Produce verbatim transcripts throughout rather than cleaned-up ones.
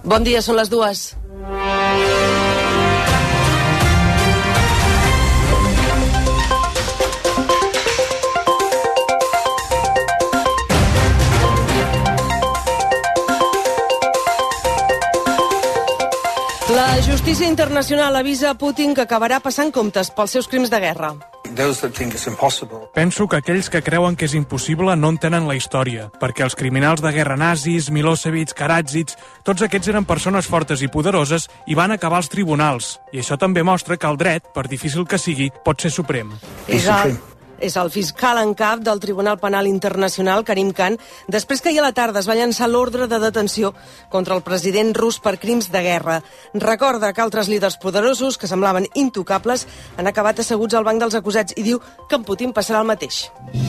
Bon dia, són les dues. La justícia internacional avisa a Putin que acabarà passant comptes pels seus crims de guerra. Penso que aquells que creuen que és impossible no entenen la història, perquè els criminals de guerra nazis, Milosevic, Karadzic, tots aquests eren persones fortes i poderoses i van acabar als tribunals. I això també mostra que el dret, per difícil que sigui, pot ser suprem. És el, és el fiscal en cap del Tribunal Penal Internacional, Karim Khan, després que ahir a la tarda es va llançar l'ordre de detenció contra el president rus per crims de guerra. Recorda que altres líders poderosos, que semblaven intocables, han acabat asseguts al banc dels acusats i diu que en Putin passarà el mateix.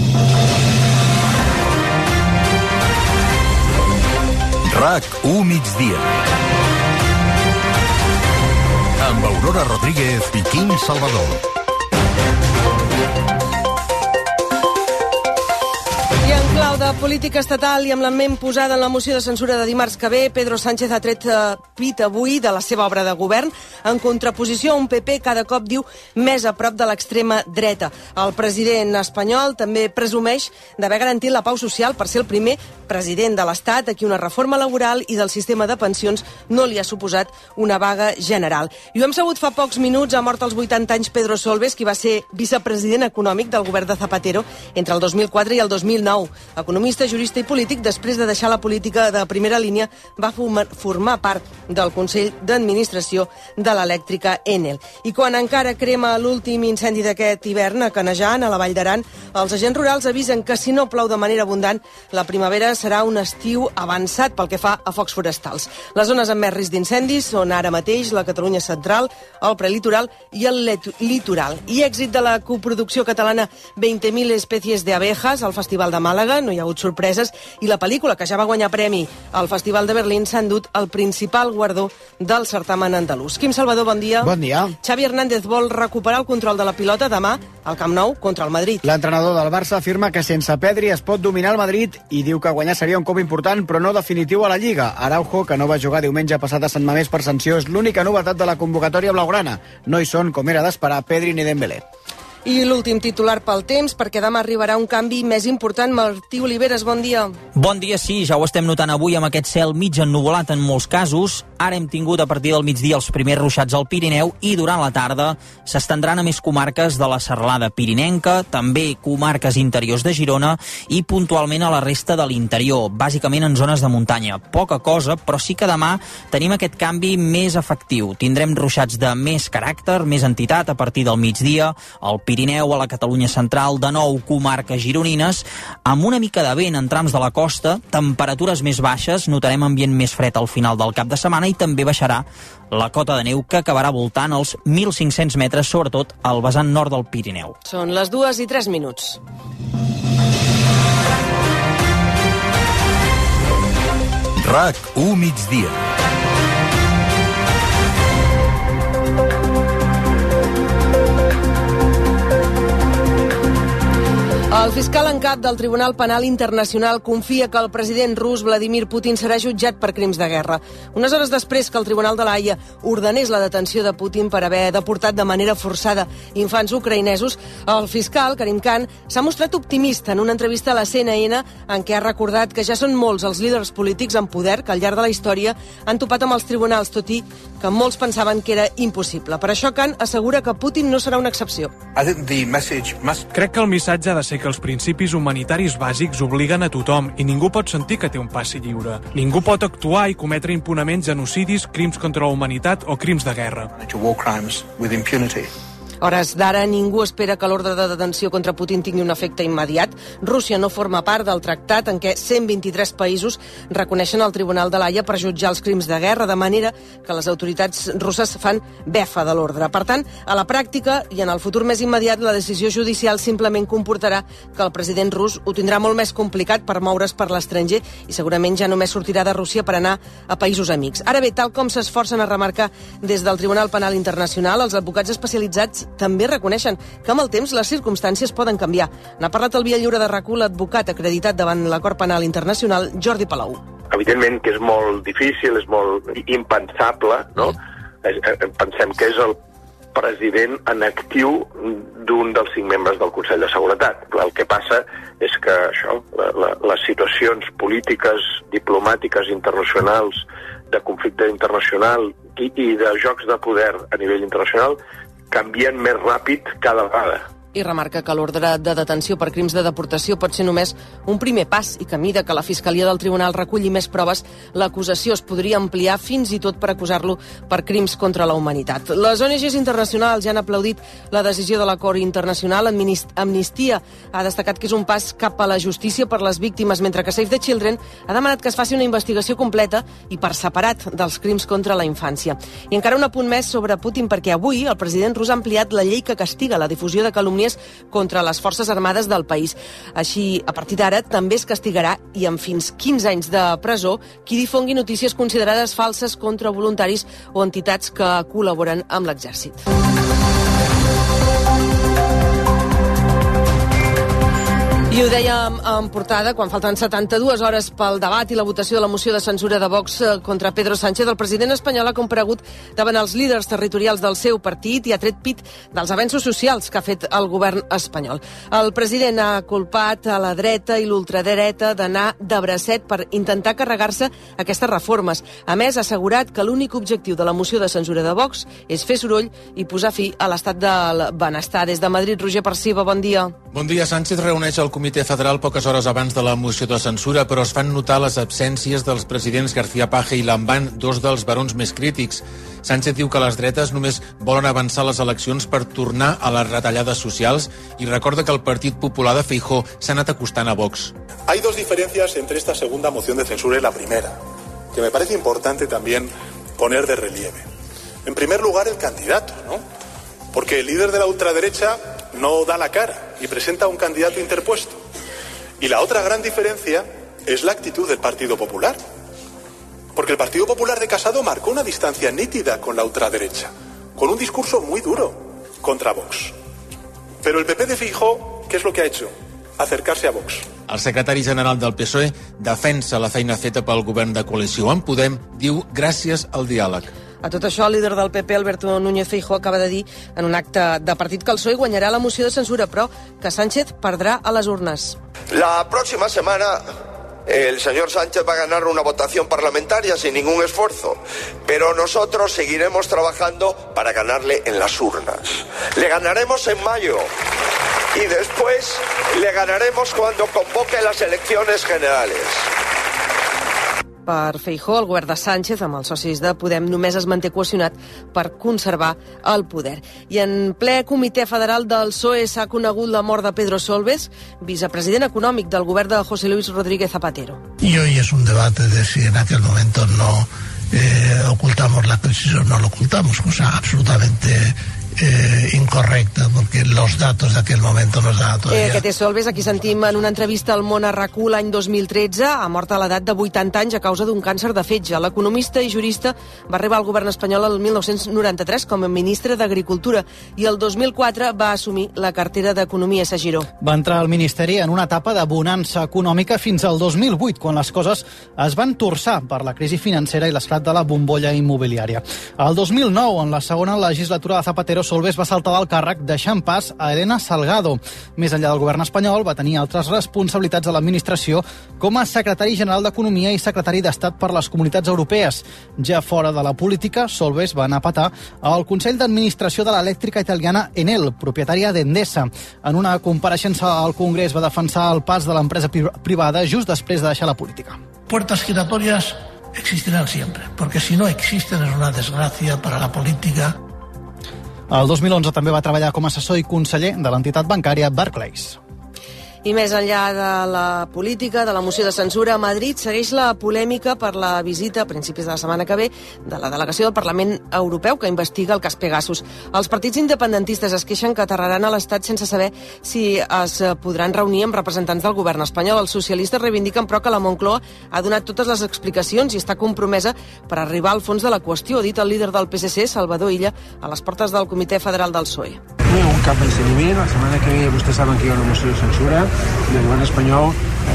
RAC u migdia. Amb Aurora Rodríguez i Quim Salvador. Clau de política estatal i amb la ment posada en la moció de censura de dimarts que ve, Pedro Sánchez ha tret pit avui de la seva obra de govern en contraposició a un P P cada cop diu més a prop de l'extrema dreta. El president espanyol també presumeix d'haver garantit la pau social per ser el primer president de l'Estat a qui una reforma laboral i del sistema de pensions no li ha suposat una vaga general. I ho hem sabut fa pocs minuts, ha mort als vuitanta anys Pedro Solbes, qui va ser vicepresident econòmic del govern de Zapatero entre el dos mil quatre i el dos mil nou. Economista, jurista i polític, després de deixar la política de primera línia, va formar part del Consell d'Administració de l'elèctrica Enel. I quan encara crema l'últim incendi d'aquest hivern a Canejan, a la Vall d'Aran, els agents rurals avisen que si no plou de manera abundant, la primavera serà un estiu avançat pel que fa a focs forestals. Les zones amb més risc d'incendis són ara mateix la Catalunya central, el prelitoral i el litoral. I èxit de la coproducció catalana veinte mil especies de abejas al Festival de Màlaga, no hi ha hagut sorpreses, i la pel·lícula, que ja va guanyar premi al Festival de Berlín, s'ha endut el principal guardó del certamen andalús. Quim Salvador, bon dia. Bon dia. Xavi Hernández vol recuperar el control de la pilota demà al Camp Nou contra el Madrid. L'entrenador del Barça afirma que sense Pedri es pot dominar el Madrid i diu que guanyar seria un cop important, però no definitiu a la Lliga. Araujo, que no va jugar diumenge passat a Sant Mamés per sanció, és l'única novetat de la convocatòria blaugrana. No hi són, com era d'esperar, Pedri ni Dembélé. I l'últim titular pel temps, perquè demà arribarà un canvi més important. Martí Oliveres, bon dia. Bon dia, sí, ja ho estem notant avui amb aquest cel mig ennuvolat en molts casos. Ara hem tingut a partir del migdia els primers ruixats al Pirineu i durant la tarda s'estendran a més comarques de la serralada pirinenca, també comarques interiors de Girona i puntualment a la resta de l'interior, bàsicament en zones de muntanya. Poca cosa, però sí que demà tenim aquest canvi més efectiu. Tindrem ruixats de més caràcter, més entitat a partir del migdia, al Pirineu, a la Catalunya central, de nou comarques gironines, amb una mica de vent en trams de la costa, temperatures més baixes, notarem ambient més fred al final del cap de setmana i també baixarà la cota de neu que acabarà voltant els mil cinc-cents metres, sobretot al vessant nord del Pirineu. Són les dues i tres minuts. RAC u migdia. El fiscal en cap del Tribunal Penal Internacional confia que el president rus Vladimir Putin serà jutjat per crims de guerra. Unes hores després que el Tribunal de l'Haia ordenés la detenció de Putin per haver deportat de manera forçada infants ucraïnesos, el fiscal, Karim Khan, s'ha mostrat optimista en una entrevista a la C N N en què ha recordat que ja són molts els líders polítics en poder que al llarg de la història han topat amb els tribunals, tot i que molts pensaven que era impossible. Per això Khan assegura que Putin no serà una excepció. Crec que el missatge ha de ser que els principis humanitaris bàsics obliguen a tothom i ningú pot sentir que té un passi lliure. Ningú pot actuar i cometre impunement genocidis, crims contra la humanitat o crims de guerra. A hores d'ara, ningú espera que l'ordre de detenció contra Putin tingui un efecte immediat. Rússia no forma part del tractat en què cent vint-i-tres països reconeixen el Tribunal de l'Haia per jutjar els crims de guerra, de manera que les autoritats russes fan befa de l'ordre. Per tant, a la pràctica i en el futur més immediat, la decisió judicial simplement comportarà que el president rus ho tindrà molt més complicat per moure's per l'estranger i segurament ja només sortirà de Rússia per anar a països amics. Ara bé, tal com s'esforcen a remarcar des del Tribunal Penal Internacional, els advocats especialitzats també reconeixen que amb el temps les circumstàncies poden canviar. N'ha parlat al Via Lliure de RAC u l'advocat acreditat davant la Cort Penal Internacional, Jordi Palau. evidentment que és molt difícil, és molt impensable, no? Pensem que és el president en actiu d'un dels cinc membres del Consell de Seguretat. El que passa és que això, la, la, les situacions polítiques, diplomàtiques, internacionals, de conflicte internacional i, i de jocs de poder a nivell internacional canvien més ràpid cada vegada. I remarca que l'ordre de detenció per crims de deportació pot ser només un primer pas i que a mida que la Fiscalia del Tribunal reculli més proves, l'acusació es podria ampliar fins i tot per acusar-lo per crims contra la humanitat. Les O N Ges internacionals ja han aplaudit la decisió de l'acord internacional. Amnistia ha destacat que és un pas cap a la justícia per les víctimes, mentre que Save the Children ha demanat que es faci una investigació completa i per separat dels crims contra la infància. I encara un apunt més sobre Putin, perquè avui el president rus ha ampliat la llei que castiga la difusió de calúmnies contra les forces armades del país. Així, a partir d'ara, també es castigarà i amb fins quinze anys de presó qui difongui notícies considerades falses contra voluntaris o entitats que col·laboren amb l'exèrcit. I ho dèiem en portada, quan falten setanta-dues hores pel debat i la votació de la moció de censura de Vox contra Pedro Sánchez, el president espanyol ha comparegut davant els líders territorials del seu partit i ha tret pit dels avenços socials que ha fet el govern espanyol. El president ha culpat a la dreta i l'ultradreta d'anar de bracet per intentar carregar-se aquestes reformes. A més, ha assegurat que l'únic objectiu de la moció de censura de Vox és fer soroll i posar fi a l'estat del benestar. Des de Madrid, Roger Perciba, bon dia. Bon dia. Sánchez reuneix el Comitè Federal poques hores abans de la moció de censura, però es fan notar les absències dels presidents García Paje i Lambán, dos dels barons més crítics. Sánchez diu que les dretes només volen avançar les eleccions per tornar a les retallades socials i recorda que el Partit Popular de Feijóo s'ha anat acostant a Vox. Hay dos diferencias entre esta segunda moción de censura y la primera, que me parece importante también poner de relieve. En primer lugar, el candidato, ¿no? Porque el líder de la ultraderecha no da la cara y presenta un candidato interpuesto. Y la otra gran diferencia es la actitud del Partido Popular. Porque el Partido Popular de Casado marcó una distancia nítida con la ultraderecha, con un discurso muy duro contra Vox. Pero el P P de Feijóo, ¿qué es lo que ha hecho? Acercarse a Vox. El secretari general del P S O E defensa la feina feta pel govern de coalició amb Podem, diu gràcies al diàleg. A tot això, el líder del P P, Alberto Núñez Feijóo, acaba de dir en un acte de partit que el P S O E guanyarà la moció de censura, però que Sánchez perdrà a les urnes. La próxima semana el señor Sánchez va a ganar una votación parlamentaria sin ningún esfuerzo, pero nosotros seguiremos trabajando para ganarle en las urnas. Le ganaremos en mayo y después le ganaremos cuando convoque las elecciones generales. Per Feijóo, el govern de Sánchez, amb els socis de Podem, només es manté cohesionat per conservar el poder. I en ple Comitè Federal del P S O E s'ha conegut la mort de Pedro Solbes, vicepresident econòmic del govern de José Luis Rodríguez Zapatero. Y hoy es un debate de si en aquel momento no eh, ocultamos la crisis o no lo ocultamos, cosa absolutamente Eh, incorrecta, porque los datos de aquel momento nos dan todavía. Eh, aquest és Solbes, aquí sentim en una entrevista al Món a RAC u l'any dos mil tretze, ha mort a l'edat de vuitanta anys a causa d'un càncer de fetge. L'economista i jurista va arribar al govern espanyol el mil nou-cents noranta-tres com a ministre d'Agricultura i el dos mil quatre va assumir la cartera d'Economia a Giró. Va entrar al Ministeri en una etapa de bonança econòmica fins al dos mil vuit, quan les coses es van torçar per la crisi financera i l'esclat de la bombolla immobiliària. El dos mil nou, en la segona legislatura de Zapatero, Solbes va saltar del càrrec deixant pas a Elena Salgado. Més enllà del govern espanyol, va tenir altres responsabilitats a l'administració com a secretari general d'Economia i secretari d'Estat per les Comunitats Europees. Ja fora de la política, Solbes va anar a patar al Consell d'Administració de l'elèctrica italiana Enel, propietària d'Endesa. En una compareixença al Congrés va defensar el pas de l'empresa privada just després de deixar la política. Puertas giratorias existirán siempre, porque si no existen es una desgracia para la política. El dos mil onze també va treballar com a assessor i conseller de l'entitat bancària Barclays. I més enllà de la política, de la moció de censura, a Madrid segueix la polèmica per la visita a principis de la setmana que ve de la delegació del Parlament Europeu que investiga el cas Pegasus. Els partits independentistes es queixen que aterraran a l'Estat sense saber si es podran reunir amb representants del govern espanyol. Els socialistes reivindiquen, però, que la Moncloa ha donat totes les explicacions i està compromesa per arribar al fons de la qüestió, ha dit el líder del P S C, Salvador Illa, a les portes del Comitè Federal del P S O E. No hi ha un cap d'ensenyament. La setmana que ve vostès saben que hi ha una moció de censura i el govern espanyol eh,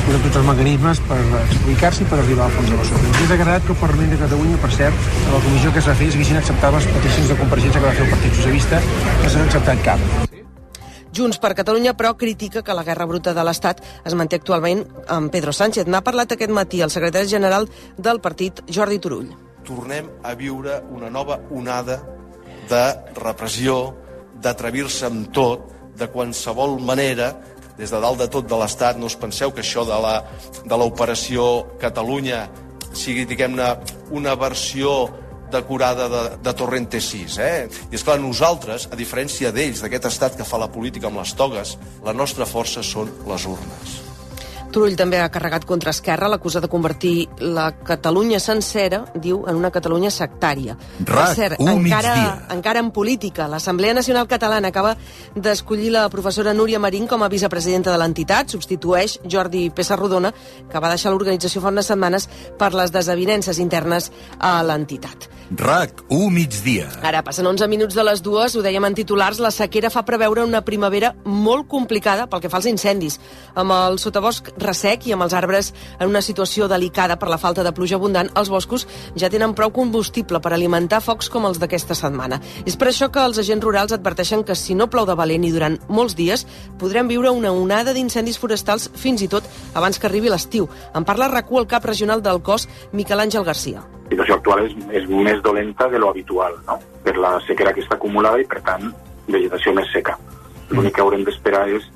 exposar tots els mecanismes per explicar-se i per arribar al fons de l'assumpte. Ens hauria agradat que el Parlament de Catalunya, per cert, a la comissió que es va fer, s'haguessin acceptat les peticions de compareixença que va fer el Partit Socialista, no s'han acceptat cap. Junts per Catalunya, però, critica que la guerra bruta de l'Estat es manté actualment amb Pedro Sánchez. N'ha parlat aquest matí el secretari general del partit, Jordi Turull. Tornem a viure una nova onada de repressió, d'atrevir-se amb tot, de qualsevol manera, des de dalt de tot de l'Estat. No us penseu que això de la, de l'operació Catalunya sigui, diguem-ne, una versió decorada de, de Torrente sis, eh? I esclar, nosaltres, a diferència d'ells, d'aquest estat que fa la política amb les togues, la nostra força són les urnes. Turull també ha carregat contra Esquerra, l'acusa de convertir la Catalunya sencera, diu, en una Catalunya sectària. Per cert, encara, encara en política, l'Assemblea Nacional Catalana acaba d'escollir la professora Núria Marín com a vicepresidenta de l'entitat, substitueix Jordi Pessarrodona, que va deixar l'organització fa unes setmanes per les desavinences internes a l'entitat. RAC u migdia. Ara passen onze minuts de les dues, ho dèiem en titulars, la sequera fa preveure una primavera molt complicada pel que fa als incendis, amb el sotabosc ressec i amb els arbres en una situació delicada per la falta de pluja abundant, els boscos ja tenen prou combustible per alimentar focs com els d'aquesta setmana. És per això que els agents rurals adverteixen que si no plou de valent i durant molts dies podrem viure una onada d'incendis forestals fins i tot abans que arribi l'estiu. En parla RAC u el cap regional del cos, Miquel Àngel Garcia. La situació actual és, és més dolenta de lo habitual, no? Per la sequera que està acumulada i, per tant, vegetació més seca. L'únic que haurem d'esperar és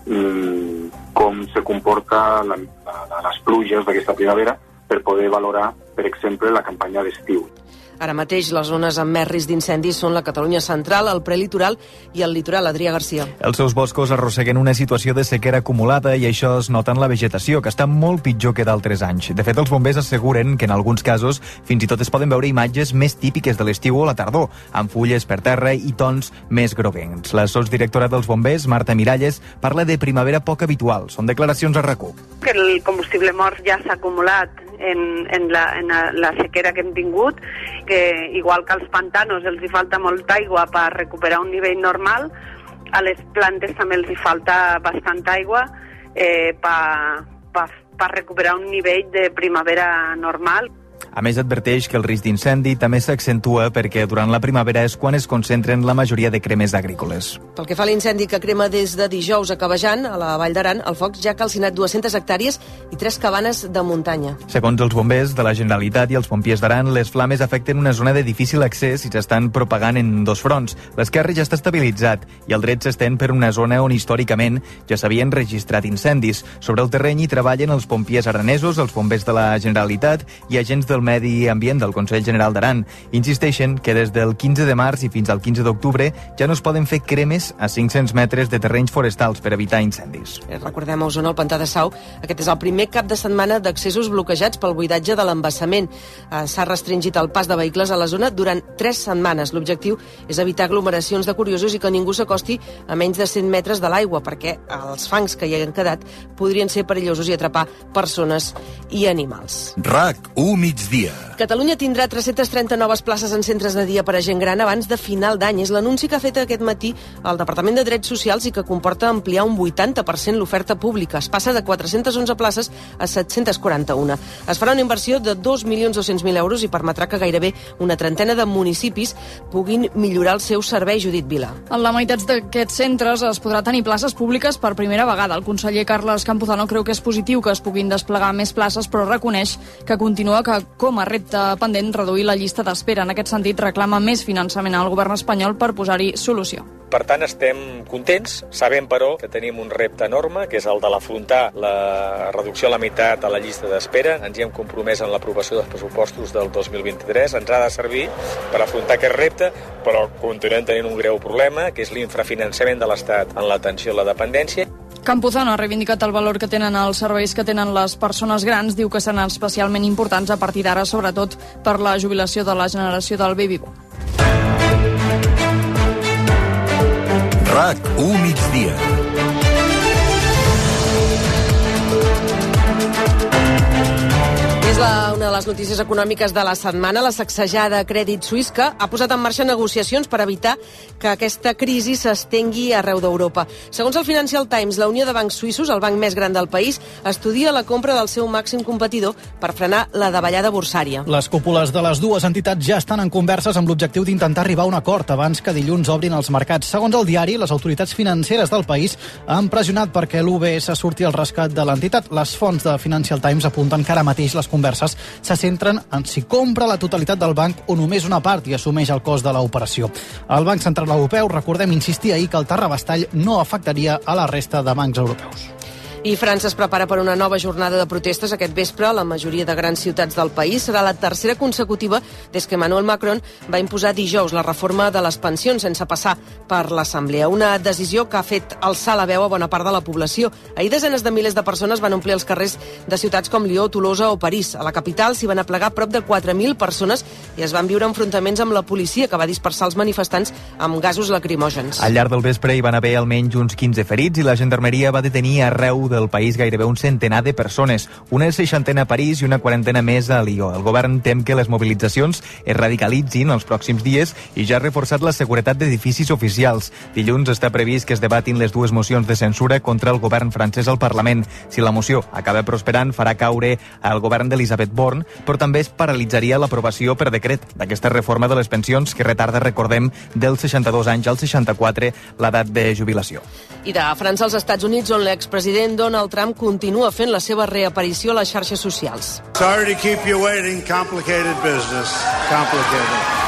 mm, com se comporta la, la, les pluges d'aquesta primavera per poder valorar, per exemple, la campanya d'estiu. Ara mateix les zones amb més risc d'incendis són la Catalunya central, el prelitoral i el litoral. Adrià Garcia. Els seus boscos arrosseguen una situació de sequera acumulada i això es nota en la vegetació, que està molt pitjor que d'altres anys. De fet, els bombers asseguren que en alguns casos fins i tot es poden veure imatges més típiques de l'estiu o la tardor, amb fulles per terra i tons més groguencs. La sotsdirectora dels bombers, Marta Miralles, parla de primavera poc habitual. Són declaracions a RAC u. Que el combustible mort ja s'ha acumulat en, en, la, en la sequera que hem tingut, que igual que als pantanos els hi falta molta aigua per recuperar un nivell normal, a les plantes també els hi falta bastanta aigua eh, per pa, pa recuperar un nivell de primavera normal. A més, adverteix que el risc d'incendi també s'accentua perquè durant la primavera és quan es concentren la majoria de cremes agrícoles. Pel que fa a l'incendi que crema des de dijous a Cabejan, a la Vall d'Aran, el foc ja ha calcinat dues-centes hectàrees i tres cabanes de muntanya. Segons els bombers de la Generalitat i els pompiers d'Aran, les flames afecten una zona de difícil accés i s'estan propagant en dos fronts. L'esquerre ja està estabilitzat i el dret s'estén per una zona on històricament ja s'havien registrat incendis. Sobre el terreny hi treballen els pompiers aranesos, els bombers de la Generalitat i agents del Medi Ambient del Consell General d'Aran. Insisteixen que des del quinze de març i fins al quinze d'octubre ja no es poden fer cremes a cinc-cents metres de terrenys forestals per evitar incendis. Recordem, a Osona, el Pantà de Sau, aquest és el primer cap de setmana d'accessos bloquejats pel buidatge de l'embassament. S'ha restringit el pas de vehicles a la zona durant tres setmanes. L'objectiu és evitar aglomeracions de curiosos i que ningú s'acosti a menys de cent metres de l'aigua, perquè els fangs que hi han quedat podrien ser perillosos i atrapar persones i animals. RAC u migdia. Catalunya tindrà tres-centes trenta noves places en centres de dia per a gent gran abans de final d'any. És l'anunci que ha fet aquest matí el Departament de Drets Socials i que comporta ampliar un vuitanta per cent l'oferta pública. Es passa de quatre-centes onze places a set-cents quaranta-un. Es farà una inversió de dos milions dos-cents mil euros i permetrà que gairebé una trentena de municipis puguin millorar el seu servei. Judit Vila. En la meitat d'aquests centres es podrà tenir places públiques per primera vegada. El conseller Carles Campuzano creu que és positiu que es puguin desplegar més places, però reconeix que continua que com a repte pendent reduir la llista d'espera. En aquest sentit, reclama més finançament al govern espanyol per posar-hi solució. Per tant, estem contents. Sabem, però, que tenim un repte enorme, que és el de l'afrontar la reducció a la meitat a la llista d'espera. Ens hi hem compromès en l'aprovació dels pressupostos del dos mil vint-i-tres. Ens ha de servir per afrontar aquest repte, però continuem tenint un greu problema, que és l'infrafinançament de l'Estat en l'atenció a la dependència. Campuzano ha reivindicat el valor que tenen els serveis que tenen les persones grans. Diu que seran especialment importants a partir d'ara, sobretot per la jubilació de la generació del baby boom. RAC u migdia. És És la, una de les notícies econòmiques de la setmana. La sacsejada Credit Suisse, que ha posat en marxa negociacions per evitar que aquesta crisi s'estengui arreu d'Europa. Segons el Financial Times, la Unió de Bancs Suïssos, el banc més gran del país, estudia la compra del seu màxim competidor per frenar la davallada borsària. Les cúpules de les dues entitats ja estan en converses amb l'objectiu d'intentar arribar a un acord abans que dilluns obrin els mercats. Segons el diari, les autoritats financeres del país han pressionat perquè l'U B S surti al rescat de l'entitat. Les fonts de Financial Times apunten que ara mateix les converses se centren en si compra la totalitat del banc o només una part i assumeix el cost de l'operació. El Banc Central Europeu, recordem, insistia ahir que el terrabastall no afectaria a la resta de bancs europeus. I França es prepara per una nova jornada de protestes aquest vespre a la majoria de grans ciutats del país. Serà la tercera consecutiva des que Emmanuel Macron va imposar dijous la reforma de les pensions sense passar per l'Assemblea. Una decisió que ha fet alçar la veu a bona part de la població. Ahir desenes de milers de persones van omplir els carrers de ciutats com Lió, Tolosa o París. A la capital s'hi van aplegar prop de quatre mil persones i es van viure enfrontaments amb la policia, que va dispersar els manifestants amb gasos lacrimògens. Al llarg del vespre hi van haver almenys uns quinze ferits i la gendarmeria va detenir arreu del país gairebé un centenar de persones, una seixantena a París i una quarantena més a Lió. El govern tem que les mobilitzacions es radicalitzin els pròxims dies i ja ha reforçat la seguretat d'edificis oficials. Dilluns està previst que es debatin les dues mocions de censura contra el govern francès al Parlament. Si la moció acaba prosperant, farà caure el govern d'Elisabeth Borne, però també es paralitzaria l'aprovació per decret d'aquesta reforma de les pensions que retarda, recordem, dels seixanta-dos anys als seixanta-quatre l'edat de jubilació. I de França als Estats Units, on l'expresident Donald Trump continua fent la seva reaparició a les xarxes socials. Sorry to keep you waiting. Complicated business. Complicated.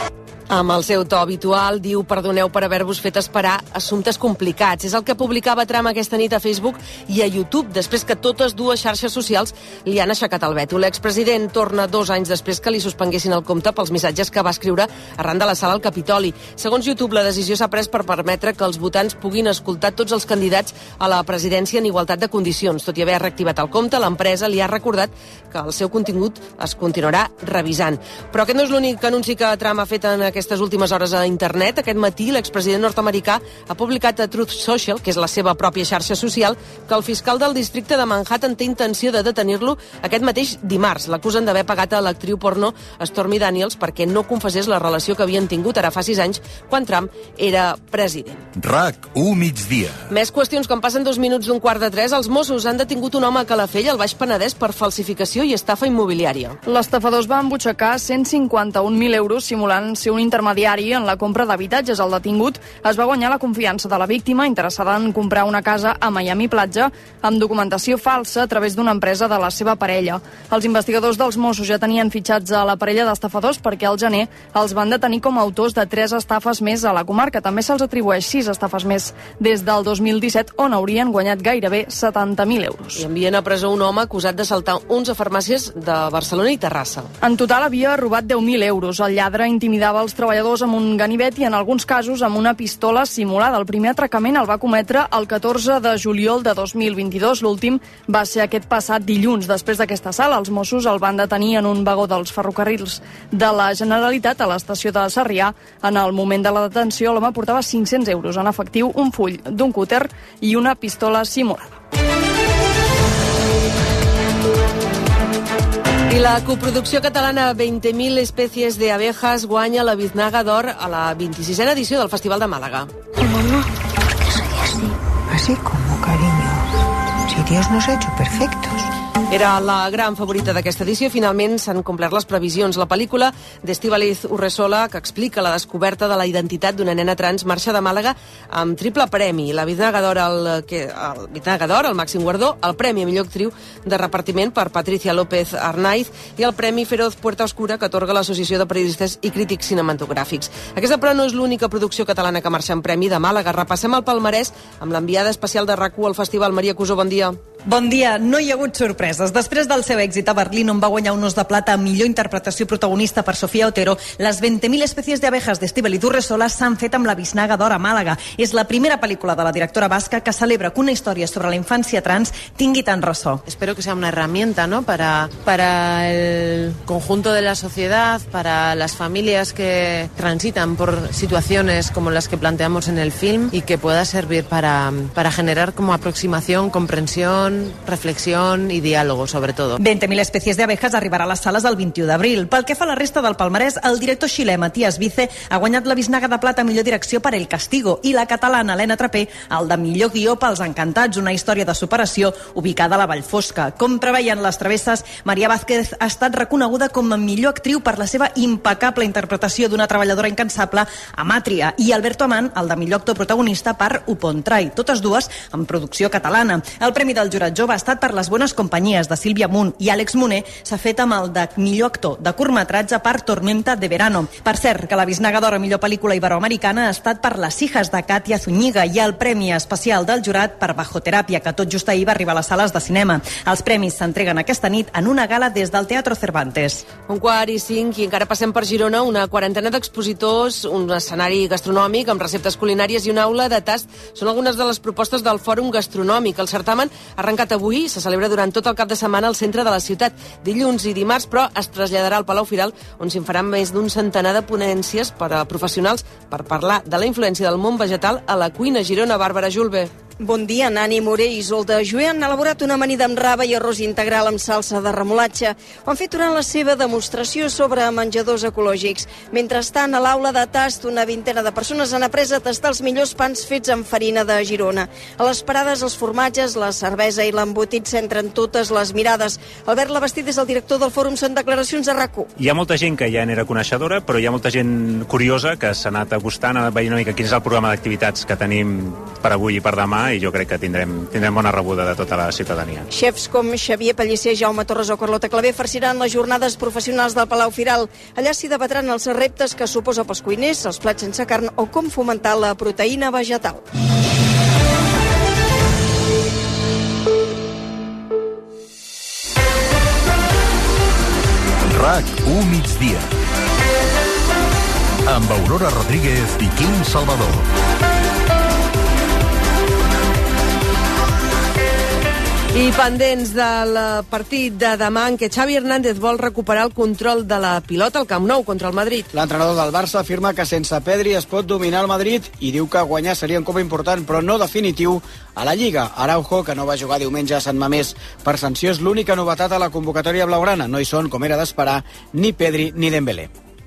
Amb el seu to habitual, diu: perdoneu per haver-vos fet esperar, assumptes complicats. És el que publicava Trump aquesta nit a Facebook i a YouTube, després que totes dues xarxes socials li han aixecat el veto. L'expresident torna dos anys després que li suspenguessin el compte pels missatges que va escriure arran de la sala al Capitoli. Segons YouTube, la decisió s'ha pres per permetre que els votants puguin escoltar tots els candidats a la presidència en igualtat de condicions. Tot i haver reactivat el compte, l'empresa li ha recordat que el seu contingut es continuarà revisant. Però aquest no és l'únic anunci que Trump ha fet en aquest aquestes últimes hores a internet. Aquest matí l'expresident nord-americà ha publicat a Truth Social, que és la seva pròpia xarxa social, que el fiscal del districte de Manhattan té intenció de detenir-lo aquest mateix dimarts. L'acusen d'haver pagat a l'actriu porno Stormy Daniels perquè no confessés la relació que havien tingut ara fa sis anys, quan Trump era president. RAC u migdia. Més qüestions. Quan passen dos minuts d'un quart de tres, els Mossos han detingut un home a Calafell, al Baix Penedès, per falsificació i estafa immobiliària. L'estafador va embutxacar cent cinquanta-un mil euros simulant ser un intermediari en la compra d'habitatges. El detingut es va guanyar la confiança de la víctima interessada en comprar una casa a Miami Platja amb documentació falsa a través d'una empresa de la seva parella. Els investigadors dels Mossos ja tenien fitxats a la parella d'estafadors perquè al gener els van detenir com a autors de tres estafes més a la comarca. També se'ls atribueix sis estafes més des del dos mil disset, on haurien guanyat gairebé setanta mil euros. I envien a presó un home acusat de saltar onze farmàcies de Barcelona i Terrassa. En total havia robat deu mil euros. El lladre intimidava els treballadors amb un ganivet i en alguns casos amb una pistola simulada. El primer atracament el va cometre el catorze de juliol de dos mil vint-i-dos. L'últim va ser aquest passat dilluns. Després d'aquesta sala, els Mossos el van detenir en un vagó dels ferrocarrils de la Generalitat a l'estació de Sarrià. En el moment de la detenció, l'home portava cinc-cents euros en efectiu, un full d'un cúter i una pistola simulada. I la coproducció catalana veinte mil especies de abejas guanya la Biznaga d'Or a la vint-i-sisena edició del Festival de Màlaga. Mamá, ¿por qué soy así? Así como, cariño. Si Dios nos ha hecho perfectos. Era la gran favorita d'aquesta edició. Finalment s'han complert les previsions. La pel·lícula d'Estíbaliz Urresola, que explica la descoberta de la identitat d'una nena trans, marxa de Màlaga amb triple premi. La Biznaga d'Or, el, que, el Biznaga d'Or, el màxim guardó, el premi a millor actriu de repartiment per Patricia López Arnaiz i el premi Feroz Puerta Oscura, que atorga l'Associació de Periodistes i Crítics Cinematogràfics. Aquesta, però, no és l'única producció catalana que marxa en premi de Màlaga. Repassem el palmarès amb l'enviada especial de RAC u al festival, Maria Cusó. Bon dia. Bon dia. No hi ha hagut sorpreses. Després del seu èxit a Berlín, on va guanyar un Os de Plata a millor interpretació protagonista per Sofía Otero, les veinte mil especies de abejas d'Estíbaliz Urresola s'han fet amb la Biznaga d'Or a Màlaga. És la primera pel·lícula de la directora basca que celebra que una història sobre la infància trans tingui tant ressò. Espero que sea una herramienta, ¿no?, para, para el conjunto de la sociedad, para las familias que transitan por situaciones como las que planteamos en el film y que pueda servir para, para generar como aproximación, comprensión conversación, reflexión y diálogo, sobre todo. veinte mil especies de abejas arribarà a les sales el vint-i-u d'abril. Pel que fa a la resta del palmarès, el director xilè Matías Vice ha guanyat la Bisnaga de Plata a millor direcció per El Castigo i la catalana Helena Trapé el de millor guió pels Encantats, una història de superació ubicada a la Vall Fosca. Com preveien les travesses, Maria Vázquez ha estat reconeguda com a millor actriu per la seva impecable interpretació d'una treballadora incansable a Màtria i Alberto Amant el de millor actor protagonista per Upontrai, totes dues en producció catalana. El premi del jurat jove ha estat per Les bones companyies de Sílvia Munt i Àlex Moner s'ha fet amb el de millor actor de curtmetratge per Tormenta de Verano. Per cert, que la Bisnaga d'Or a millor pel·lícula iberoamericana ha estat per Les hijas de Katia Zúñiga i el premi especial del jurat per Bajoteràpia, que tot just ahir va arribar a les sales de cinema. Els premis s'entreguen aquesta nit en una gala des del Teatro Cervantes. Un quart i cinc, i encara passem per Girona, una quarantena d'expositors, un escenari gastronòmic amb receptes culinàries i una aula de tast són algunes de les propostes del Fòrum Gastronòmic. El certamen ha arrencat avui i se celebra durant tot el cap de setmana al centre de la ciutat, dilluns i dimarts, però es traslladarà al Palau Firal, on s'hi faran més d'un centenar de ponències per a professionals per parlar de la influència del món vegetal a la cuina. Girona, Bàrbara Julve. Bon dia, Nani Moré i Isolda Jué han elaborat una amanida amb raba i arròs integral amb salsa de remolatge. Ho han fet durant la seva demostració sobre menjadors ecològics. Mentrestant, a l'aula de tast, una vintena de persones han après a tastar els millors pans fets amb farina de Girona. A les parades, els formatges, la cervesa i l'embotit centren totes les mirades. Albert Labastid és el director del Fòrum, són declaracions a RAC u. Hi ha molta gent que ja n'era coneixedora, però hi ha molta gent curiosa que s'ha anat acostant, ha anat veient una mica quin és el programa d'activitats que tenim per avui i per demà, i jo crec que tindrem, tindrem bona rebuda de tota la ciutadania. Xefs com Xavier Pellicer, Jaume Torres o Carlota Clavé farciran les jornades professionals del Palau Firal. Allà s'hi debatran els reptes que suposa pels cuiners, els plats sense carn o com fomentar la proteïna vegetal. RAC u migdia. Amb Aurora Rodríguez i Quim Salvador. I pendents del partit de demà en què Xavi Hernández vol recuperar el control de la pilota al Camp Nou contra el Madrid. L'entrenador del Barça afirma que sense Pedri es pot dominar el Madrid i diu que guanyar seria un cop important però no definitiu a la Lliga. Araujo, que no va jugar diumenge a Sant Mamés per sanció, és l'única novetat a la convocatòria blaugrana. No hi són, com era d'esperar, ni Pedri ni Dembélé.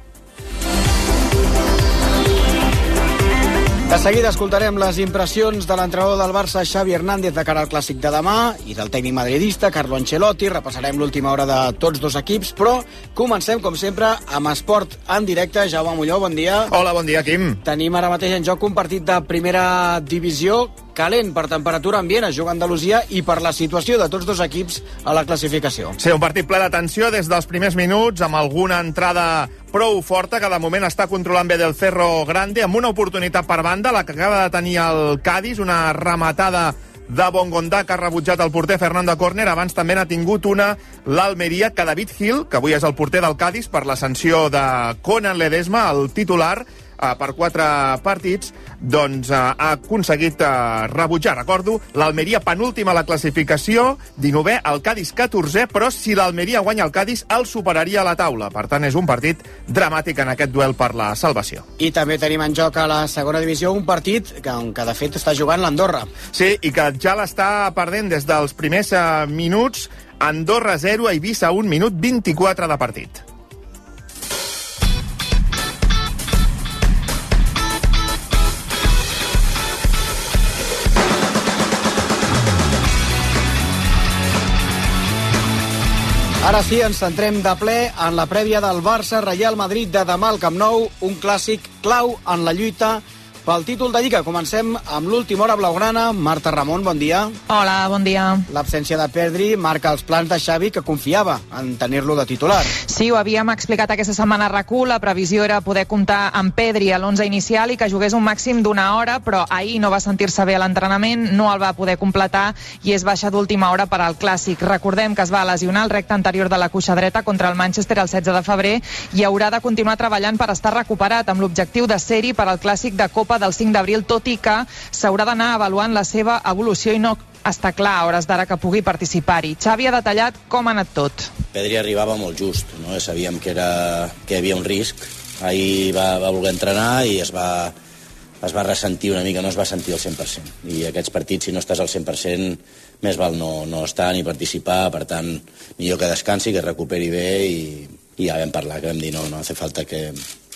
De seguida escoltarem les impressions de l'entrenador del Barça, Xavi Hernández, de cara al clàssic de demà, i del tècnic madridista, Carlo Ancelotti. Repassarem l'última hora de tots dos equips, però comencem, com sempre, amb esport en directe. Jaume Molló, bon dia. Hola, bon dia, Quim. Tenim ara mateix en joc un partit de primera divisió calent per temperatura ambient, es juga a Andalusia, i per la situació de tots dos equips a la classificació. Sí, un partit ple d'atenció des dels primers minuts, amb alguna entrada prou forta, que de moment està controlant bé del Cerro Grande, amb una oportunitat per banda, la que acaba de tenir el Cádiz, una rematada de Bongondà que ha rebutjat el porter Fernando Corner. Abans també n'ha tingut una l'Almeria, que David Gil, que avui és el porter del Cádiz per la sanció de Conan Ledesma, el titular, per quatre partits, doncs ha aconseguit rebutjar. Recordo, l'Almeria penúltima a la classificació, dinovè, el Cádiz catorzè, però si l'Almeria guanya el Cádiz, el superaria a la taula. Per tant, és un partit dramàtic en aquest duel per la salvació. I també tenim en joc a la segona divisió un partit que, que de fet està jugant l'Andorra. Sí, i que ja l'està perdent des dels primers minuts. Andorra zero, Eivissa un, minut vint-i-quatre de partit. Ara sí, ens centrem de ple en la prèvia del Barça-Real Madrid de demà al Camp Nou, un clàssic clau en la lluita pel títol de Lliga. Comencem amb l'última hora blaugrana. Marta Ramon, bon dia. Hola, bon dia. L'absència de Pedri marca els plans de Xavi, que confiava en tenir-lo de titular. Sí, ho havíem explicat aquesta setmana a RAC u. La previsió era poder comptar amb Pedri a l'onze inicial i que jugués un màxim d'una hora, però ahir no va sentir-se bé a l'entrenament, no el va poder completar i és baixa d'última hora per al Clàssic. Recordem que es va lesionar el recte anterior de la cuixa dreta contra el Manchester el setze de febrer i haurà de continuar treballant per estar recuperat, amb l'objectiu de ser-hi per al Clàssic de Copa del cinc d'abril, tot i que s'haurà d'anar avaluant la seva evolució i no està clar a hores d'ara que pugui participar-hi. Xavi ha detallat com ha anat tot. Pedri arribava molt just, no? Sabíem que, era, que hi havia un risc. Ahir va, va voler entrenar i es va, es va ressentir una mica, no es va sentir al cent per cent. I aquests partits, si no estàs al cent per cent, més val no, no estar ni participar, per tant, millor que descansi, que recuperi bé, i, i ja vam parlar, que vam dir, no, no hace falta que,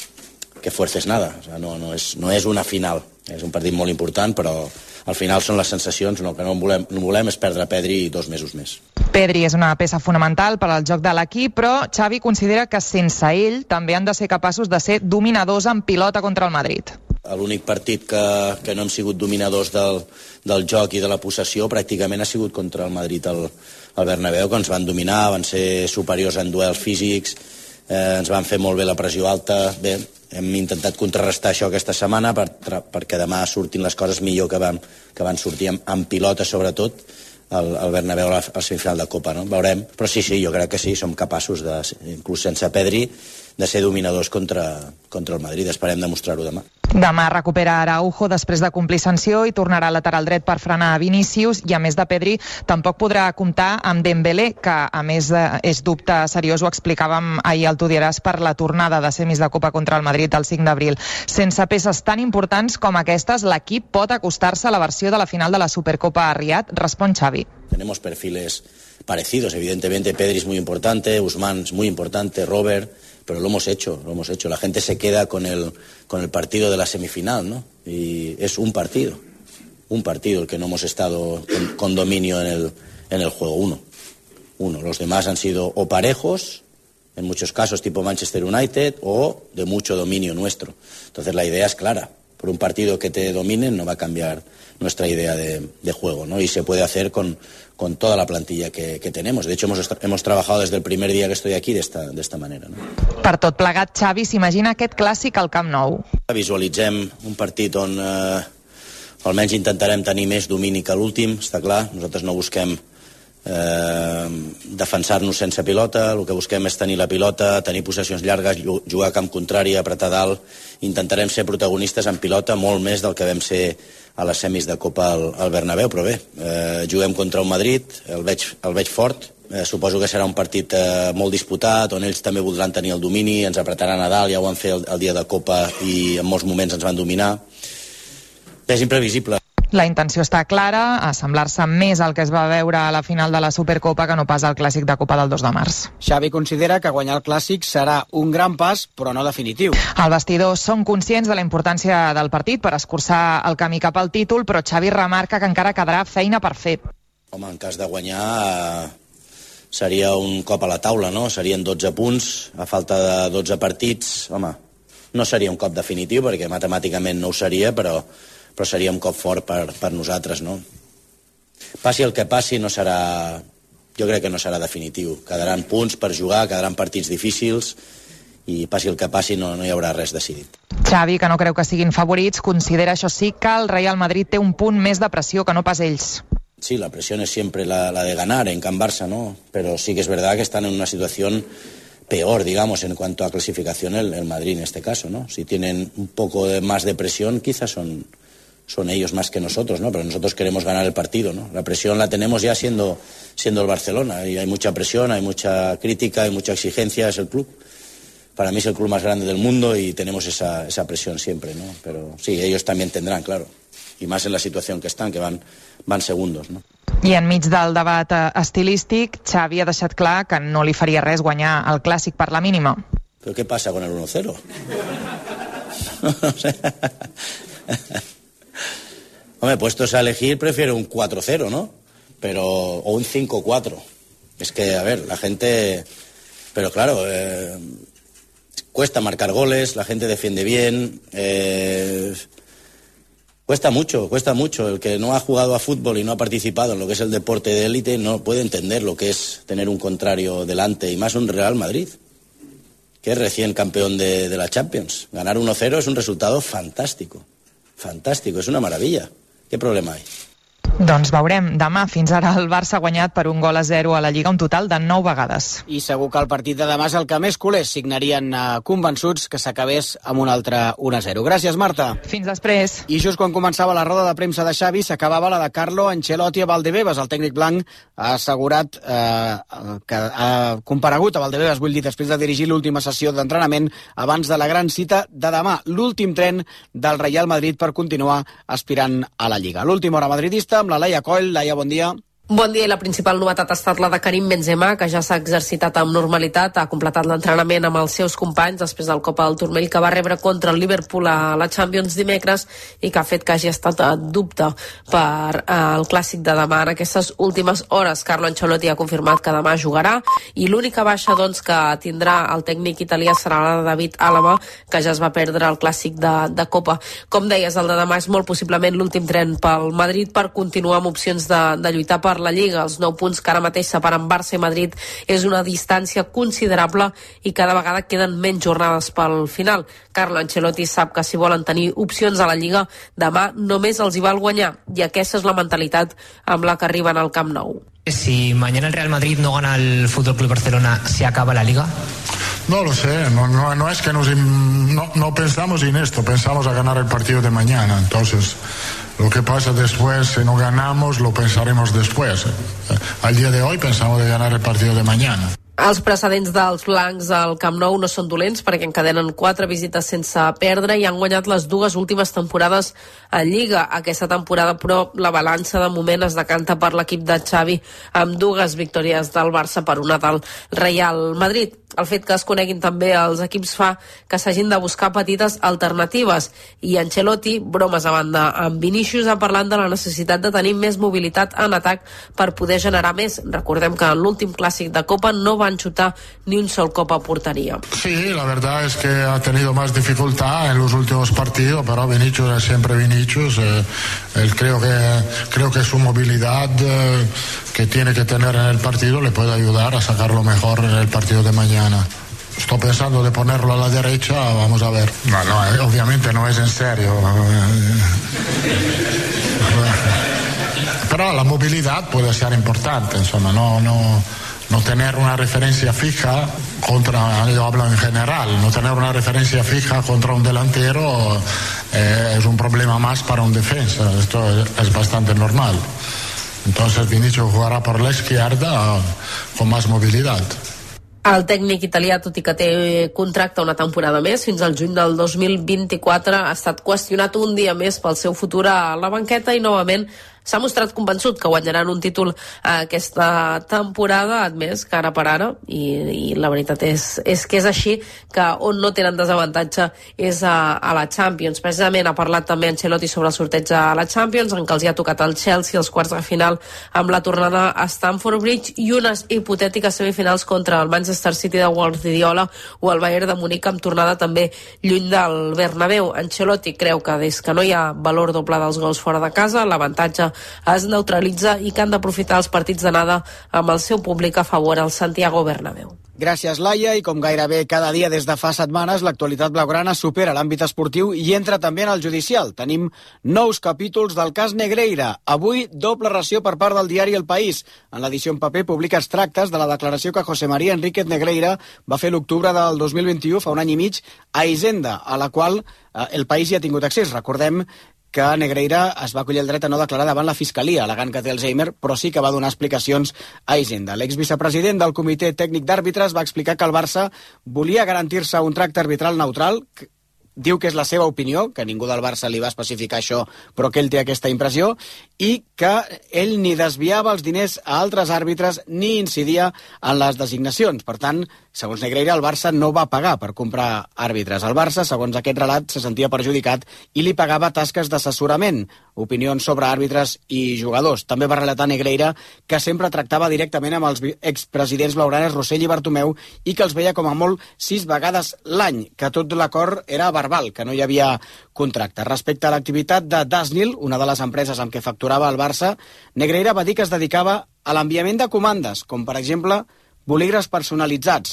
que fuerces nada, o sea, no, no, és, no és una final, és un partit molt important, però al final són les sensacions, no, el que no volem, no volem és perdre Pedri dos mesos més. Pedri és una peça fonamental per al joc de l'equip, però Xavi considera que sense ell també han de ser capaços de ser dominadors en pilota contra el Madrid. L'únic partit que, que no hem sigut dominadors del, del joc i de la possessió pràcticament ha sigut contra el Madrid al, al Bernabéu, que ens van dominar, van ser superiors en duels físics, eh, ens van fer molt bé la pressió alta. Bé, hem intentat contrarrestar això aquesta setmana per, perquè demà surtin les coses millor que van, que van sortir amb, amb pilota, sobretot, al, al Bernabéu al semifinal de Copa, no? Veurem. Però sí, sí, jo crec que sí, som capaços, de, inclús sense Pedri, de ser dominadors contra, contra el Madrid. Esperem demostrar-ho demà. Demà recupera Araujo després de complir sanció i tornarà al lateral dret per frenar a Vinícius, i a més de Pedri tampoc podrà comptar amb Dembélé, que a més és dubte seriós, ho explicàvem ahir al Tu diràs, per la tornada de semis de Copa contra el Madrid el cinc d'abril. Sense peces tan importants com aquestes, l'equip pot acostar-se a la versió de la final de la Supercopa a Riad, respon Xavi. Tenemos perfiles parecidos, evidentemente Pedri es muy importante, Ousmane es muy importante, Robert, pero lo hemos hecho, lo hemos hecho. La gente se queda con el, con el partido de la semifinal, ¿no? Y es un partido, un partido el que no hemos estado con, con dominio en el, en el juego, uno. Uno. Los demás han sido o parejos, en muchos casos tipo Manchester United, o de mucho dominio nuestro. Entonces la idea es clara. Por un partido que te dominen no va a cambiar nuestra idea de, de juego, ¿no? Y se puede hacer con, con toda la plantilla que, que tenemos. De hecho, hemos, hemos trabajado desde el primer día que estoy aquí de esta, de esta manera, ¿no? Per tot plegat, Xavi s'imagina aquest clàssic al Camp Nou. Visualitzem un partit on eh, almenys intentarem tenir més domini que l'últim, està clar. Nosaltres no busquem eh, defensar-nos sense pilota, el que busquem és tenir la pilota, tenir possessions llargues, jugar a camp contrari, apretar dalt. Intentarem ser protagonistes en pilota molt més del que vam ser a les semis de Copa al, al Bernabéu, però bé, eh, juguem contra un Madrid, el veig, el veig fort, eh, suposo que serà un partit eh, molt disputat, on ells també voldran tenir el domini, ens apretaran a dalt, ja ho van fer el, el dia de Copa i en molts moments ens van dominar. És imprevisible. La intenció està clara, assemblar-se més al que es va veure a la final de la Supercopa que no pas al Clàssic de Copa del dos de març. Xavi considera que guanyar el Clàssic serà un gran pas, però no definitiu. Al vestidor són conscients de la importància del partit per escurçar el camí cap al títol, però Xavi remarca que encara quedarà feina per fer. Home, en cas de guanyar eh, seria un cop a la taula, no? Serien dotze punts, a falta de dotze partits. Home, no seria un cop definitiu, perquè matemàticament no ho seria, però però seria un cop fort per, per nosaltres, no? Passi el que passi, no serà... Jo crec que no serà definitiu. Quedaran punts per jugar, quedaran partits difícils, i passi el que passi no, no hi haurà res decidit. Xavi, que no creu que siguin favorits, considera, això sí, que el Real Madrid té un punt més de pressió que no pas ells. Sí, la presión es siempre la, la de ganar en Can Barça, ¿no? Pero sí que es verdad que están en una situación peor, digamos, en cuanto a clasificación el, el Madrid en este caso, ¿no? Si tienen un poco de más de presión, quizás son... son ellos más que nosotros, ¿no? Pero nosotros queremos ganar el partido, ¿no? La presión la tenemos ya siendo, siendo el Barcelona, y hay mucha presión, hay mucha crítica, hay mucha exigencia, es el club. Para mí es el club más grande del mundo y tenemos esa, esa presión siempre, ¿no? Pero sí, ellos también tendrán, claro. Y más en la situación que están, que van, van segundos, ¿no? I enmig del debat estilístic, Xavi ha deixat clar que no li faria res guanyar el Clàssic per la mínima. ¿Pero qué pasa con el uno cero? Hombre, puestos a elegir, prefiero un cuatro cero, ¿no? Pero, o un cinco cuatro. Es que, a ver, la gente... Pero claro, eh, cuesta marcar goles, la gente defiende bien, eh, cuesta mucho, cuesta mucho. El que no ha jugado a fútbol y no ha participado en lo que es el deporte de élite no puede entender lo que es tener un contrario delante, y más un Real Madrid, que es recién campeón de, de la Champions. Ganar uno cero es un resultado fantástico, fantástico, es una maravilla. ¿Qué problema hay? Doncs veurem. Demà, fins ara, el Barça ha guanyat per un gol a zero a la Lliga, un total de nou vegades. I segur que el partit de demà és el que més culers signarien eh, convençuts que s'acabés amb un altre un a zero. Gràcies, Marta. Fins després. I just quan començava la roda de premsa de Xavi, s'acabava la de Carlo Ancelotti a Valdebebas. El tècnic blanc ha assegurat eh, que ha comparegut a Valdebebas, vull dir, després de dirigir l'última sessió d'entrenament abans de la gran cita de demà, l'últim tren del Real Madrid per continuar aspirant a la Lliga. L'última hora madridista amb la Laia Coll. Laia, bon dia. Bon dia, i la principal novetat ha estat la de Karim Benzema, que ja s'ha exercitat amb normalitat, ha completat l'entrenament amb els seus companys després del cop al turmell que va rebre contra el Liverpool a la Champions dimecres i que ha fet que hagi estat a dubte per eh, el clàssic de demà. En aquestes últimes hores, Carlo Ancelotti ha confirmat que demà jugarà i l'única baixa doncs, que tindrà el tècnic italià serà la de David Alaba, que ja es va perdre el clàssic de, de Copa. Com deies, el de demà és molt possiblement l'últim tren pel Madrid per continuar amb opcions de, de lluitar per la Lliga. Els nou punts que ara mateix separen Barça i Madrid és una distància considerable i cada vegada queden menys jornades pel final. Carlo Ancelotti sap que si volen tenir opcions a la Lliga, demà només els hi val guanyar, i aquesta és la mentalitat amb la que arriben al Camp Nou. Si mañana el Real Madrid no gana el Fútbol Club Barcelona, ¿se acaba la Liga? No lo sé, no, no, no es que nos no, no pensamos en esto, pensamos a ganar el partido de mañana, entonces lo que pasa después, si no ganamos, lo pensaremos después. Al día de hoy pensamos de ganar el partido de mañana. Els precedents dels blancs al Camp Nou no són dolents perquè encadenen quatre visites sense perdre i han guanyat les dues últimes temporades a Lliga. Aquesta temporada, però, la balança de moment es decanta per l'equip de Xavi amb dues victòries del Barça per una del Real Madrid. El fet que es coneguin també els equips fa que s'hagin de buscar petites alternatives i Ancelotti, bromes a banda, amb Vinícius ha parlat de la necessitat de tenir més mobilitat en atac per poder generar més. Recordem que en l'últim clàssic de Copa no van xutar ni un sol cop a porteria. Sí, la verdad es que ha tenido más dificultad en los últimos partidos, pero Vinícius es siempre Vinícius. Eh, él creo que creo que su movilidad eh, que tiene que tener en el partido le puede ayudar a sacarlo mejor en el partido de mañana. Estoy pensando de ponerlo a la derecha, vamos a ver. No, no, eh, obviamente no es en serio. Pero la movilidad puede ser importante, insomma, no, no, no tener una referencia fija contra, yo hablo en general, no tener una referencia fija contra un delantero eh, es un problema más para un defensa, esto es, es bastante normal. Entonces Vinicius jugará por la izquierda con más movilidad. El tècnic italià, tot i que té contracte una temporada més, fins al juny del dos mil vint-i-quatre, ha estat qüestionat un dia més pel seu futur a la banqueta i novament s'ha mostrat convençut que guanyaran un títol aquesta temporada, admès que ara per ara, i, i la veritat és, és que és així, que on no tenen desavantatge és a, a la Champions. Precisament ha parlat també Ancelotti sobre el sorteig a la Champions, en què els hi ha tocat el Chelsea als quarts de final amb la tornada a Stamford Bridge i unes hipotètiques semifinals contra el Manchester City de Guardiola o el Bayern de Munic amb tornada també lluny del Bernabéu. Ancelotti creu que des que no hi ha valor doble dels gols fora de casa, l'avantatge es neutralitza i que han d'aprofitar els partits d'anada amb el seu públic a favor al Santiago Bernabéu. Gràcies, Laia, i com gairebé cada dia des de fa setmanes, l'actualitat blaugrana supera l'àmbit esportiu i entra també en el judicial. Tenim nous capítols del cas Negreira. Avui, doble ració per part del diari El País. En l'edició en paper publica extractes de la declaració que José María Enríquez Negreira va fer l'octubre del dos mil vint-i-u, fa un any i mig, a Hisenda, a la qual eh, El País hi ha tingut accés. Recordem que Negreira es va acollir el dret a no declarar davant la Fiscalia, al·legant que té Alzheimer, però sí que va donar explicacions a Hisenda. L'exvicepresident del Comitè Tècnic d'Àrbitres va explicar que el Barça volia garantir-se un tracte arbitral neutral, diu que és la seva opinió, que ningú del Barça li va especificar això, però que ell té aquesta impressió, i que ell ni desviava els diners a altres àrbitres ni incidia en les designacions. Per tant, segons Negreira, el Barça no va pagar per comprar àrbitres. El Barça, segons aquest relat, se sentia perjudicat i li pagava tasques d'assessorament, opinions sobre àrbitres i jugadors. També va relatar Negreira que sempre tractava directament amb els expresidents blaugranes Rossell i Bartomeu i que els veia com a molt sis vegades l'any, que tot l'acord era verbal, que no hi havia contracte. Respecte a l'activitat de Dasnil, una de les empreses amb què facturava el Barça, Negreira va dir que es dedicava a l'enviament de comandes, com per exemple bolígrafs personalitzats,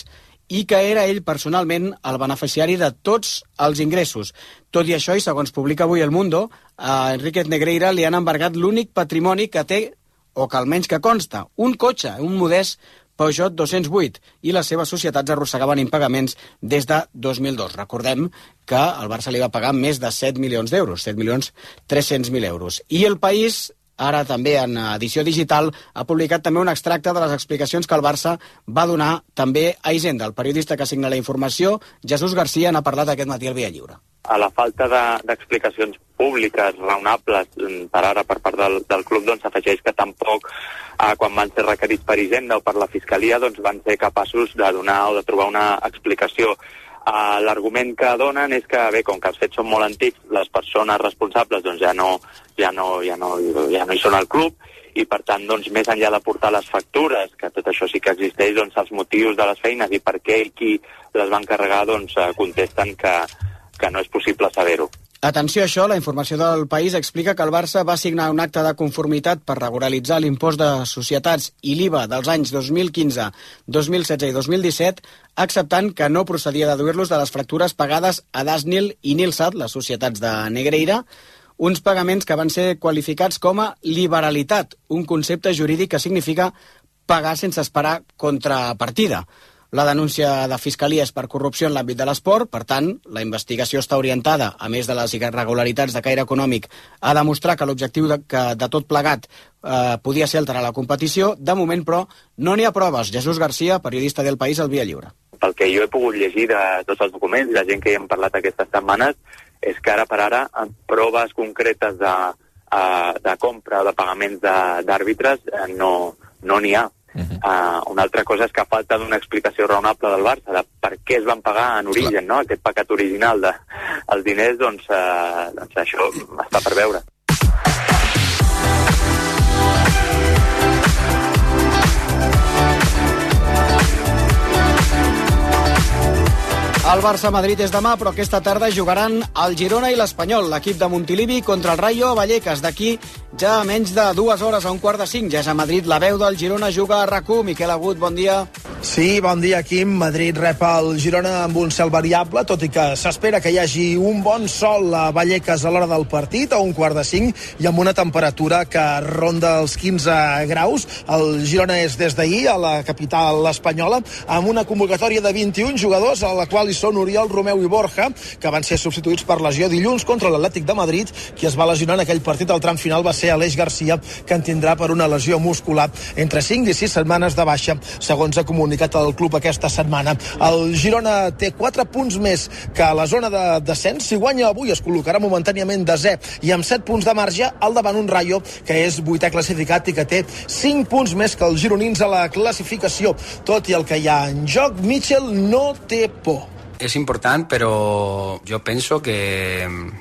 i que era ell personalment el beneficiari de tots els ingressos. Tot i això, i segons publica avui El Mundo, a Enríquez Negreira li han embargat l'únic patrimoni que té, o que almenys que consta, un cotxe, un modest Peugeot dos-cents vuit, i les seves societats arrossegaven impagaments des de dos mil dos. Recordem que el Barça li va pagar més de set milions d'euros, set milions tres-cents mil euros. I El País, ara també en edició digital, ha publicat també un extracte de les explicacions que el Barça va donar també a Hisenda. El periodista que assigna la informació, Jesús García, n'ha parlat aquest matí al Via Lliure. A la falta d'explicacions de, públiques raonables per ara per part del, del club, doncs s'afegeix que tampoc eh, quan van ser requerits per Hisenda o per la Fiscalia doncs van ser capaços de donar o de trobar una explicació. Uh, L'argument que donen és que, bé, com que els fets són molt antics, les persones responsables doncs, ja, no, ja, no, ja, no, ja no hi són al club, i per tant, doncs, més enllà de portar les factures, que tot això sí que existeix, doncs, els motius de les feines i per què i qui les va encarregar, doncs, uh, contesten que, que no és possible saber-ho. Atenció a això, la informació del País explica que el Barça va signar un acte de conformitat per regularitzar l'impost de societats i l'I V A dels anys dos mil quinze, dos mil setze i dos mil disset, acceptant que no procedia de deduir-los de les factures pagades a Dasnil i Nilsat, les societats de Negreira, uns pagaments que van ser qualificats com a liberalitat, un concepte jurídic que significa pagar sense esperar contrapartida. La denúncia de Fiscalia és per corrupció en l'àmbit de l'esport, per tant, la investigació està orientada, a més de les irregularitats de caire econòmic, a demostrar que l'objectiu de, que de tot plegat eh, podia ser alterar la competició. De moment, però, no n'hi ha proves. Jesús García, periodista del País, al Via Lliure. Pel que jo he pogut llegir de tots els documents i la gent que hi hem parlat aquestes setmanes, és que ara per ara, amb proves concretes de, de compra o de pagaments d'àrbitres, no no n'hi ha. Uh-huh. Uh, una altra cosa és que falta d'una explicació raonable del Barça de per què es van pagar en origen, no? Aquest pecat original de, els diners, doncs, uh, doncs això està per veure. El Barça-Madrid és demà, però aquesta tarda jugaran el Girona i l'Espanyol, l'equip de Montilivi contra el Rayo a Vallecas. D'aquí ja a menys de dues hores, a un quart de cinc. Ja és a Madrid, la veu del Girona juga a RAC u. Miquel Agut, bon dia. Sí, bon dia, Quim. Madrid rep el Girona amb un cel variable, tot i que s'espera que hi hagi un bon sol a Vallecas a l'hora del partit, a un quart de cinc, i amb una temperatura que ronda els quinze graus. El Girona és des d'ahir a la capital espanyola, amb una convocatòria de vint-i-un jugadors, a la qual hi són Oriol, Romeu i Borja, que van ser substituïts per lesió dilluns contra l'Atlètic de Madrid. Qui es va lesionar en aquell partit al tram final va ser Aleix Garcia, que en tindrà per una lesió muscular entre cinc i sis setmanes de baixa, segons ha comunicat el club aquesta setmana. El Girona té quatre punts més que a la zona de descens. Si guanya avui es col·locarà momentàniament desè i amb set punts de marge al davant un Rayo, que és vuitè classificat i que té cinc punts més que els gironins a la classificació. Tot i el que hi ha en joc, Mitchell no té por. Es important, pero yo pienso que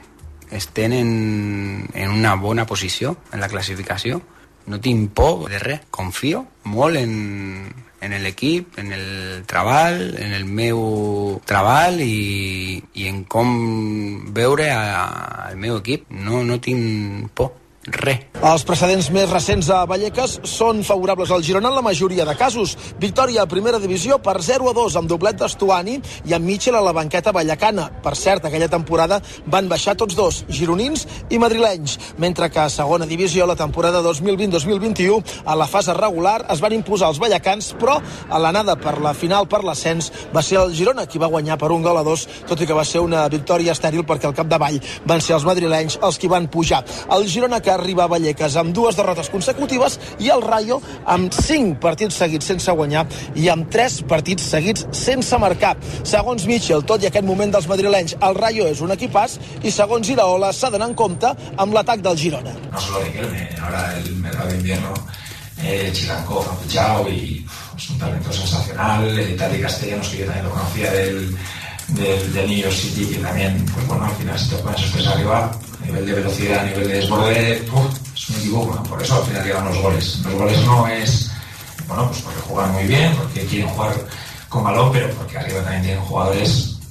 estén en, en una bona posició en la classificació. No tinc por de res. Confio molt en, en l'equip, en el treball, en el meu treball i, i en com veure al meu equip. No, no tinc por. Re. Els precedents més recents a Vallecas són favorables al Girona en la majoria de casos. Victòria a primera divisió per zero a dos amb doblet d'Estuani i amb Mitchell a la banqueta vallecana. Per cert, aquella temporada van baixar tots dos, gironins i madrilenys, mentre que a segona divisió la temporada dos mil vint dos mil vint-i-u a la fase regular es van imposar els vallecans, però a l'anada per la final per l'ascens va ser el Girona qui va guanyar per un gol a dos, tot i que va ser una victòria estèril perquè al capdavall van ser els madrilenys els qui van pujar. El Girona que arriba a Vallecas amb dues derrotes consecutives i el Rayo amb cinc partits seguits sense guanyar i amb tres partits seguits sense marcar. Segons Mitchell, tot i aquest moment dels madrilenys, el Rayo és un equipàs i segons Iraola s'ha d'anar en compte amb l'atac del Girona. No solo Riquelme, ahora el mercado de invierno, eh, Chilanco ha fichado y es un talento sensacional, eh, Tati Castellanos, que yo también lo conocía del, del, del New York City, que también, pues bueno, al final se te ponen esos tres arriba, a nivel de velocidad, a nivel de desborde, uf, es un equipo, bueno, por eso al final llegan los goles. Los goles no es, bueno, pues porque juegan muy bien, porque quieren jugar con balón, pero porque arriba también tienen jugadores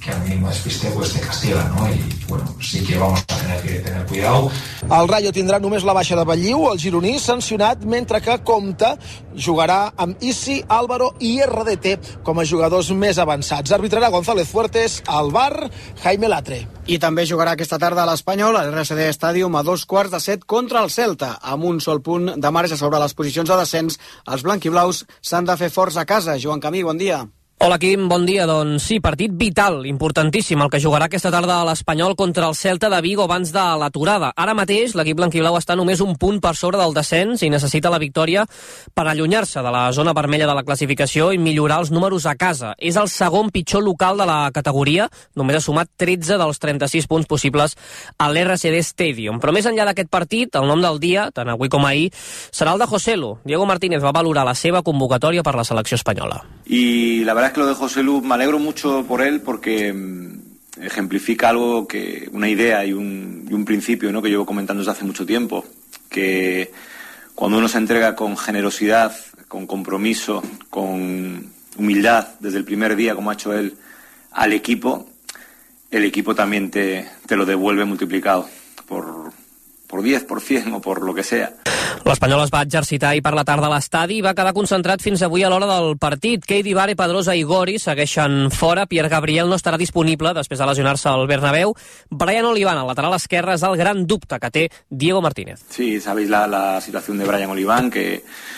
que al mínimo despiste pues te castiga, ¿no? Y bueno, sí que vamos a tener que tener cuidado. El Rayo tindrà només la baixa de Balliu, el gironí sancionat, mentre que Comte jugarà amb Isi, Álvaro i R D T com a jugadors més avançats. Arbitrarà González Fuertes, al V A R, Jaime Latre. I també jugarà aquesta tarda a l'Espanyol, a l'R C D Stadium, a dos quarts de set contra el Celta. Amb un sol punt de marge sobre les posicions de descens, els blanquiblaus s'han de fer forts a casa. Joan Camí, bon dia. Hola, Quim, bon dia. Doncs sí, partit vital, importantíssim, el que jugarà aquesta tarda a l'Espanyol contra el Celta de Vigo abans de l'aturada. Ara mateix l'equip blanquiblau està només un punt per sobre del descens i necessita la victòria per allunyar-se de la zona vermella de la classificació i millorar els números a casa. És el segon pitjor local de la categoria, només ha sumat tretze dels trenta-sis punts possibles a l'R C D Stadium. Però més enllà d'aquest partit, el nom del dia, tant avui com ahir, serà el de Joselu. Diego Martínez va valorar la seva convocatòria per la selecció espanyola. Y la verdad es que lo de José Lu me alegro mucho por él porque ejemplifica algo que una idea y un, y un principio, ¿no?, que llevo comentando desde hace mucho tiempo, que cuando uno se entrega con generosidad, con compromiso, con humildad desde el primer día, como ha hecho él, al equipo, el equipo también te, te lo devuelve multiplicado por, por diez, por cien o por lo que sea. L'Espanyol es va exercitar ahir per la tarda a l'estadi i va quedar concentrat fins avui a l'hora del partit. Keidi, Vare, Pedrosa i Gori segueixen fora. Pierre Gabriel no estarà disponible després de lesionar-se al Bernabéu. Brian Oliván, al lateral esquerre, és el gran dubte que té Diego Martínez. Sí, sabéis la, la situación de Brian Oliván, que,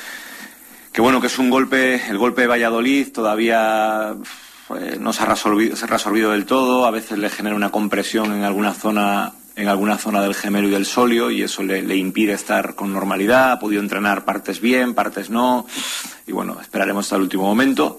que bueno, que es un golpe, el golpe de Valladolid, todavía eh, no se ha, resolvido, se ha resolvido del todo, a veces le genera una compresión en alguna zona en alguna zona del gemelo y del sóleo y eso le, le impide estar con normalidad. Ha podido entrenar partes bien, partes no, y bueno, esperaremos hasta el último momento.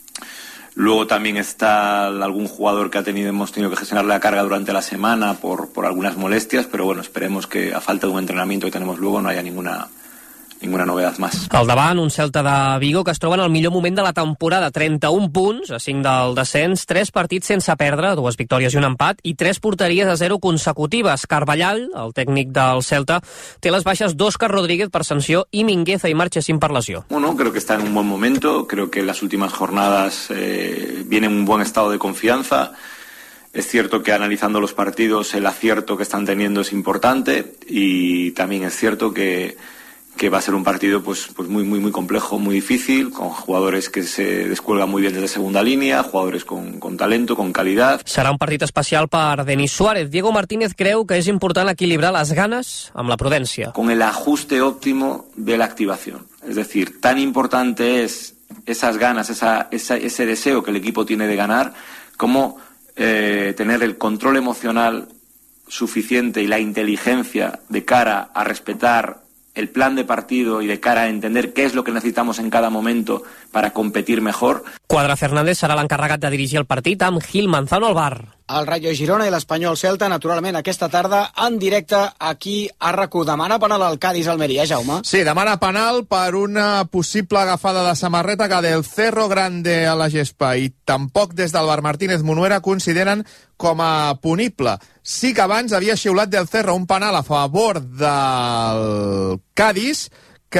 Luego también está algún jugador que ha tenido, hemos tenido que gestionar la carga durante la semana por, por algunas molestias, pero bueno, esperemos que a falta de un entrenamiento que tenemos luego no haya ninguna ninguna novedad más. Al davant, un Celta de Vigo que es troba en el millor moment de la temporada, trenta-un punts, a cinc del descens, tres partits sense perdre, dues victòries i un empat, i tres porteries a zero consecutives. Carvallal, el tècnic del Celta, té les baixes d'Òscar Rodríguez per sanció i Mingueza i Marchesín per lesió. Bueno, creo que está en un buen momento, creo que en las últimas jornadas eh, viene en un buen estado de confianza. Es cierto que analizando los partidos el acierto que están teniendo es importante y también es cierto que que va a ser un partido pues, pues muy, muy, muy complejo, muy difícil, con jugadores que se descuelgan muy bien desde segunda línea, jugadores con, con talento, con calidad. Serà un partit especial per Denis Suárez. Diego Martínez creu que és important equilibrar les ganes amb la prudència. Con el ajuste óptimo de la activación. Es decir, tan importante es esas ganas, esa, esa, ese deseo que el equipo tiene de ganar, como eh, tener el control emocional suficiente y la inteligencia de cara a respetar el plan de partido y de cara a entender qué es lo que necesitamos en cada momento para competir mejor. Quadra Fernández serà l'encarregat de dirigir el partit amb Gil Manzano al V A R. El Rayo Girona i l'Espanyol Celta, naturalment, aquesta tarda en directe aquí a RAC u. Demana penal al Cádiz Almeria, Jaume. Sí, demana penal per una possible agafada de samarreta que del Cerro Grande a la gespa, i tampoc des del Bar Martínez Munuera consideren com a punible. Sí que abans havia xiulat del Cerro un penal a favor del Cádiz que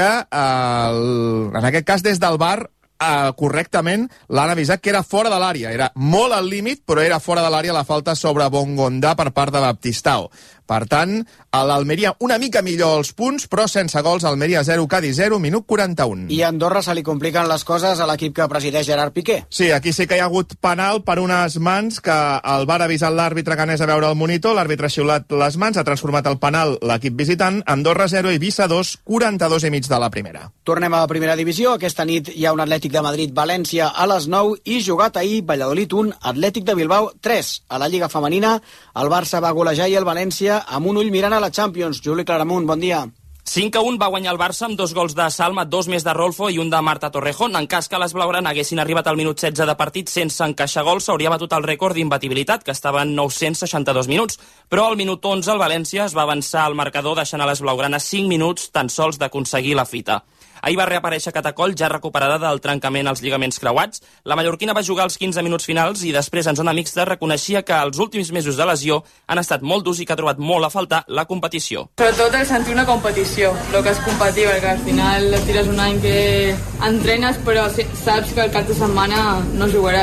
eh, en aquest cas des del V A R Uh, correctament l'han avisat que era fora de l'àrea, era molt al límit, però era fora de l'àrea la falta sobre Bongondà per part de Baptistao. Per tant, a l'Almeria una mica millor els punts, però sense gols. Almeria zero, Cádiz zero, minut quaranta-un. I a Andorra se li compliquen les coses a l'equip que presideix Gerard Piqué. Sí, aquí sí que hi ha hagut penal per unes mans que el V A R ha avisat l'àrbitre que anés a veure el monitor, l'àrbitre ha xiulat les mans, ha transformat el penal l'equip visitant. Andorra zero, Eivissa dos, quaranta-dos i mig de la primera. Tornem a la primera divisió. Aquesta nit hi ha un Atlètic de Madrid-València a les nou i jugat ahir Valladolid un, Atlètic de Bilbao tres. A la Lliga Femenina, el Barça va golejar i el València amb un ull mirant a la Champions. Juli Claramunt, bon dia. cinc a un va guanyar el Barça amb dos gols de Salma, dos més de Rolfo i un de Marta Torrejón. En cas que les blaugrana haguessin arribat al minut setze de partit sense encaixar gols, s'hauria batut el rècord d'imbatibilitat, que estava en nou-cents seixanta-dos minuts. Però al minut onze el València es va avançar al marcador deixant a les blaugranes cinc minuts tan sols d'aconseguir la fita. Ahir va reaparèixer Catacol, ja recuperada del trencament als lligaments creuats. La mallorquina va jugar els quinze minuts finals i després, en zona mixta, reconeixia que els últims mesos de lesió han estat molt durs i que ha trobat molt a faltar la competició. Sobretot el sentir una competició, el que és competir, perquè al final tires un any que entrenes però saps que el cap de setmana no jugaràs.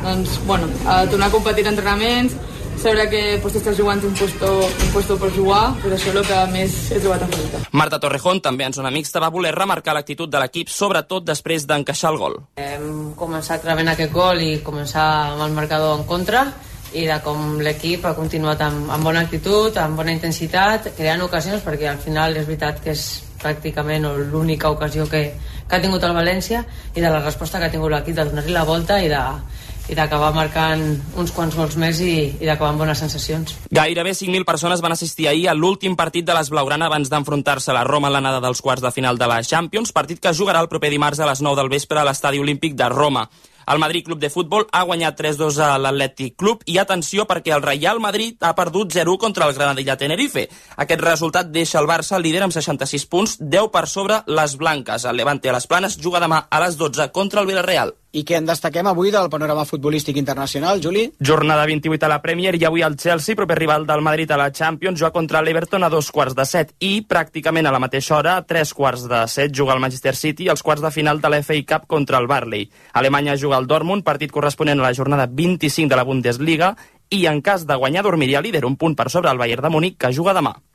doncs, bueno, a tornar a competir en entrenaments, saber que pues, estàs jugant un puesto, un puesto per jugar, però això és el que més he trobat a falta. Marta Torrejón, també en zona mixta, va voler remarcar l'actitud de l'equip, sobretot després d'encaixar el gol. Hem començat rebent aquest gol i començar amb el marcador en contra, i de com l'equip ha continuat amb, amb bona actitud, amb bona intensitat, creant ocasions, perquè al final és veritat que és pràcticament l'única ocasió que, que ha tingut el València, i de la resposta que ha tingut l'equip de donar-li la volta i de i d'acabar marcant uns quants gols més i, i d'acabar amb bones sensacions. Gairebé cinc mil persones van assistir ahir a l'últim partit de les Blaugrana abans d'enfrontar-se a la Roma en l'anada dels quarts de final de la Champions, partit que jugarà el proper dimarts a les nou del vespre a l'Estadi Olímpic de Roma. El Madrid Club de Futbol ha guanyat tres dos a l'Atlètic Club i atenció perquè el Real Madrid ha perdut zero contra el Granadilla Tenerife. Aquest resultat deixa el Barça líder amb seixanta-sis punts, deu per sobre les blanques. El Levante a les Planes juga demà a les dotze contra el Villarreal. I què en destaquem avui del panorama futbolístic internacional, Juli? Jornada vint-i-vuit a la Premier i avui el Chelsea, proper rival del Madrid a la Champions, juga contra l'Everton a dos quarts de set i pràcticament a la mateixa hora, a tres quarts de set, juga el Manchester City als quarts de final de la F A Cup contra el Burnley. Alemanya juga el Dortmund, partit corresponent a la jornada vint-i-cinc de la Bundesliga, i en cas de guanyar dormiria líder un punt per sobre el Bayern de Múnich, que juga demà.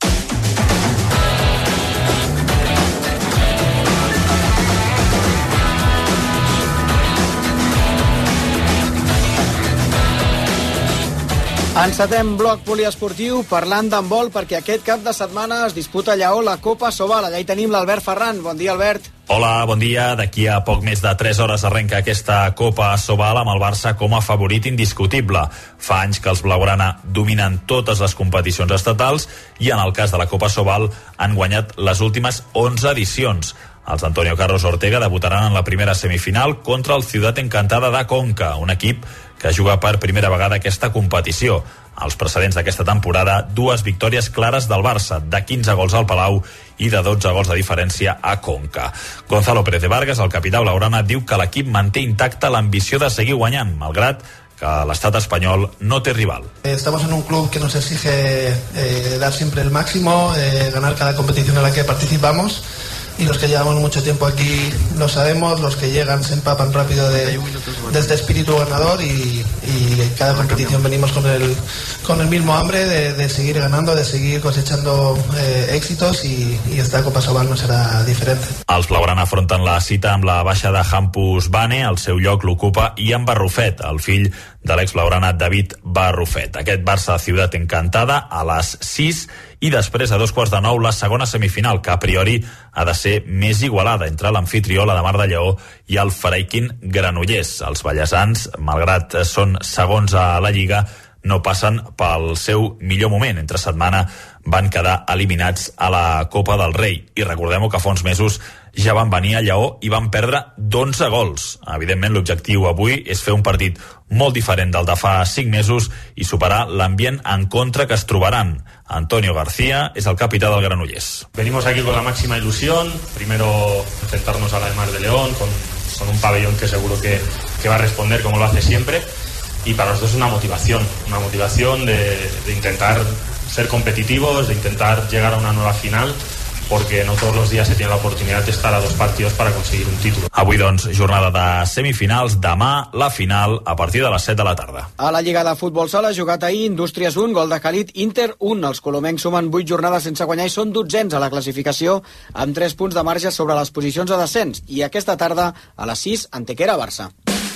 Encetem bloc poliesportiu parlant d'handbol perquè aquest cap de setmana es disputa a Lleó la Copa Sobal. Allà hi tenim l'Albert Ferran. Bon dia, Albert. Hola, bon dia. D'aquí a poc més de tres hores arrenca aquesta Copa Sobal amb el Barça com a favorit indiscutible. Fa anys que els Blaugrana dominen totes les competicions estatals i en el cas de la Copa Sobal han guanyat les últimes onze edicions. Els Antonio Carlos Ortega debutaran en la primera semifinal contra el Ciutat Encantada de Conca, un equip que juga per primera vegada aquesta competició. Els precedents d'aquesta temporada, dues victòries clares del Barça, de quinze gols al Palau i de dotze gols de diferència a Conca. Gonzalo Pérez de Vargas, el capità blaugrana, diu que l'equip manté intacta l'ambició de seguir guanyant, malgrat que l'estat espanyol no té rival. Estamos en un club que nos exige eh, dar siempre el máximo, eh, ganar cada competición en la que participamos. Y los que llevamos mucho tiempo aquí lo sabemos, los que llegan se empapan rápido de, de este espíritu ganador y, y cada competición venimos con el, con el mismo hambre de, de seguir ganando, de seguir cosechando eh, éxitos y, y esta Copa Sobal no serà diferent. Els Blaugrana afronten la cita amb la baixa de Hampus Bane, el seu lloc l'ocupa Ian Barrufet, el fill de l'ex-blaugrana David Barrufet. Aquest Barça Ciutat Encantada a les sis i després a dos quarts de nou la segona semifinal, que a priori ha de ser més igualada entre l'amfitrió, la de Mar de Lleó, i el Freikin Granollers. Els ballesans, malgrat són segons a la Lliga, no passen pel seu millor moment. Entre setmana van quedar eliminats a la Copa del Rei. I recordem-ho que fa uns mesos ja van venir a Lleó i van perdre d'onze gols. Evidentment, l'objectiu avui és fer un partit molt diferent del de fa cinc mesos i superar l'ambient en contra que es trobaran. Antonio García es el capitán del Granollers. Venimos aquí con la máxima ilusión, primero enfrentarnos a la de Mar de León, con, con un pabellón que seguro que, que va a responder como lo hace siempre, y para nosotros es una motivación, una motivación de, de intentar ser competitivos, de intentar llegar a una nueva final, porque no todos los días se tiene la oportunidad de estar a dos partidos para conseguir un título. Avui, doncs, jornada de semifinals. Demà, la final, a partir de les set de la tarda. A la Lliga de Futbol Sala, jugat ahir, Indústries un, gol de Khalid, Inter un. Els colomencs sumen vuit jornades sense guanyar i són dotzens a la classificació, amb tres punts de marge sobre les posicions de descens. I aquesta tarda, a les sis, Antequera-Barça.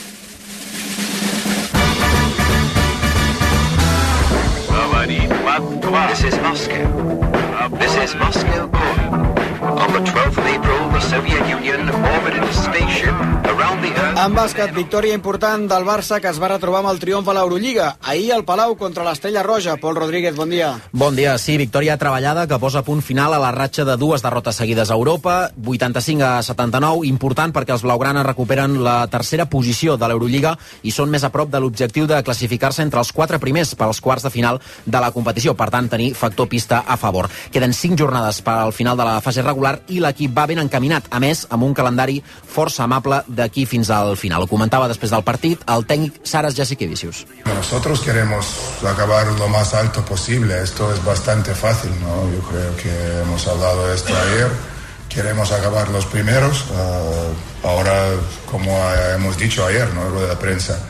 This is Moscow. This is Moscow calling. On the twelfth of April, the Soviet Union orbited a spaceship around the Earth. En bàsquet, victòria important del Barça que es va retrobar amb el triomf a l'Eurolliga. Ahir al Palau contra l'Estrella Roja. Pol Rodríguez, bon dia. Bon dia, sí, victòria treballada que posa punt final a la ratxa de dues derrotes seguides a Europa, vuitanta-cinc a setanta-nou, important perquè els blaugrana recuperen la tercera posició de l'Eurolliga i són més a prop de l'objectiu de classificar-se entre els quatre primers per als quarts de final de la competició, per tant, tenir factor pista a favor. Queden cinc jornades per al final de la fase regular i l'equip va ben encaminat, a més, amb un calendari força amable d'aquí fins al final. Ho comentava després del partit el tècnic Saras Jasikevicius. Nosotros queremos acabar lo más alto posible. Esto es bastante fácil, ¿no? Yo creo que hemos hablado de esto ayer. Queremos acabar los primeros. Uh, ahora, como hemos dicho ayer, ¿no? En rueda de prensa,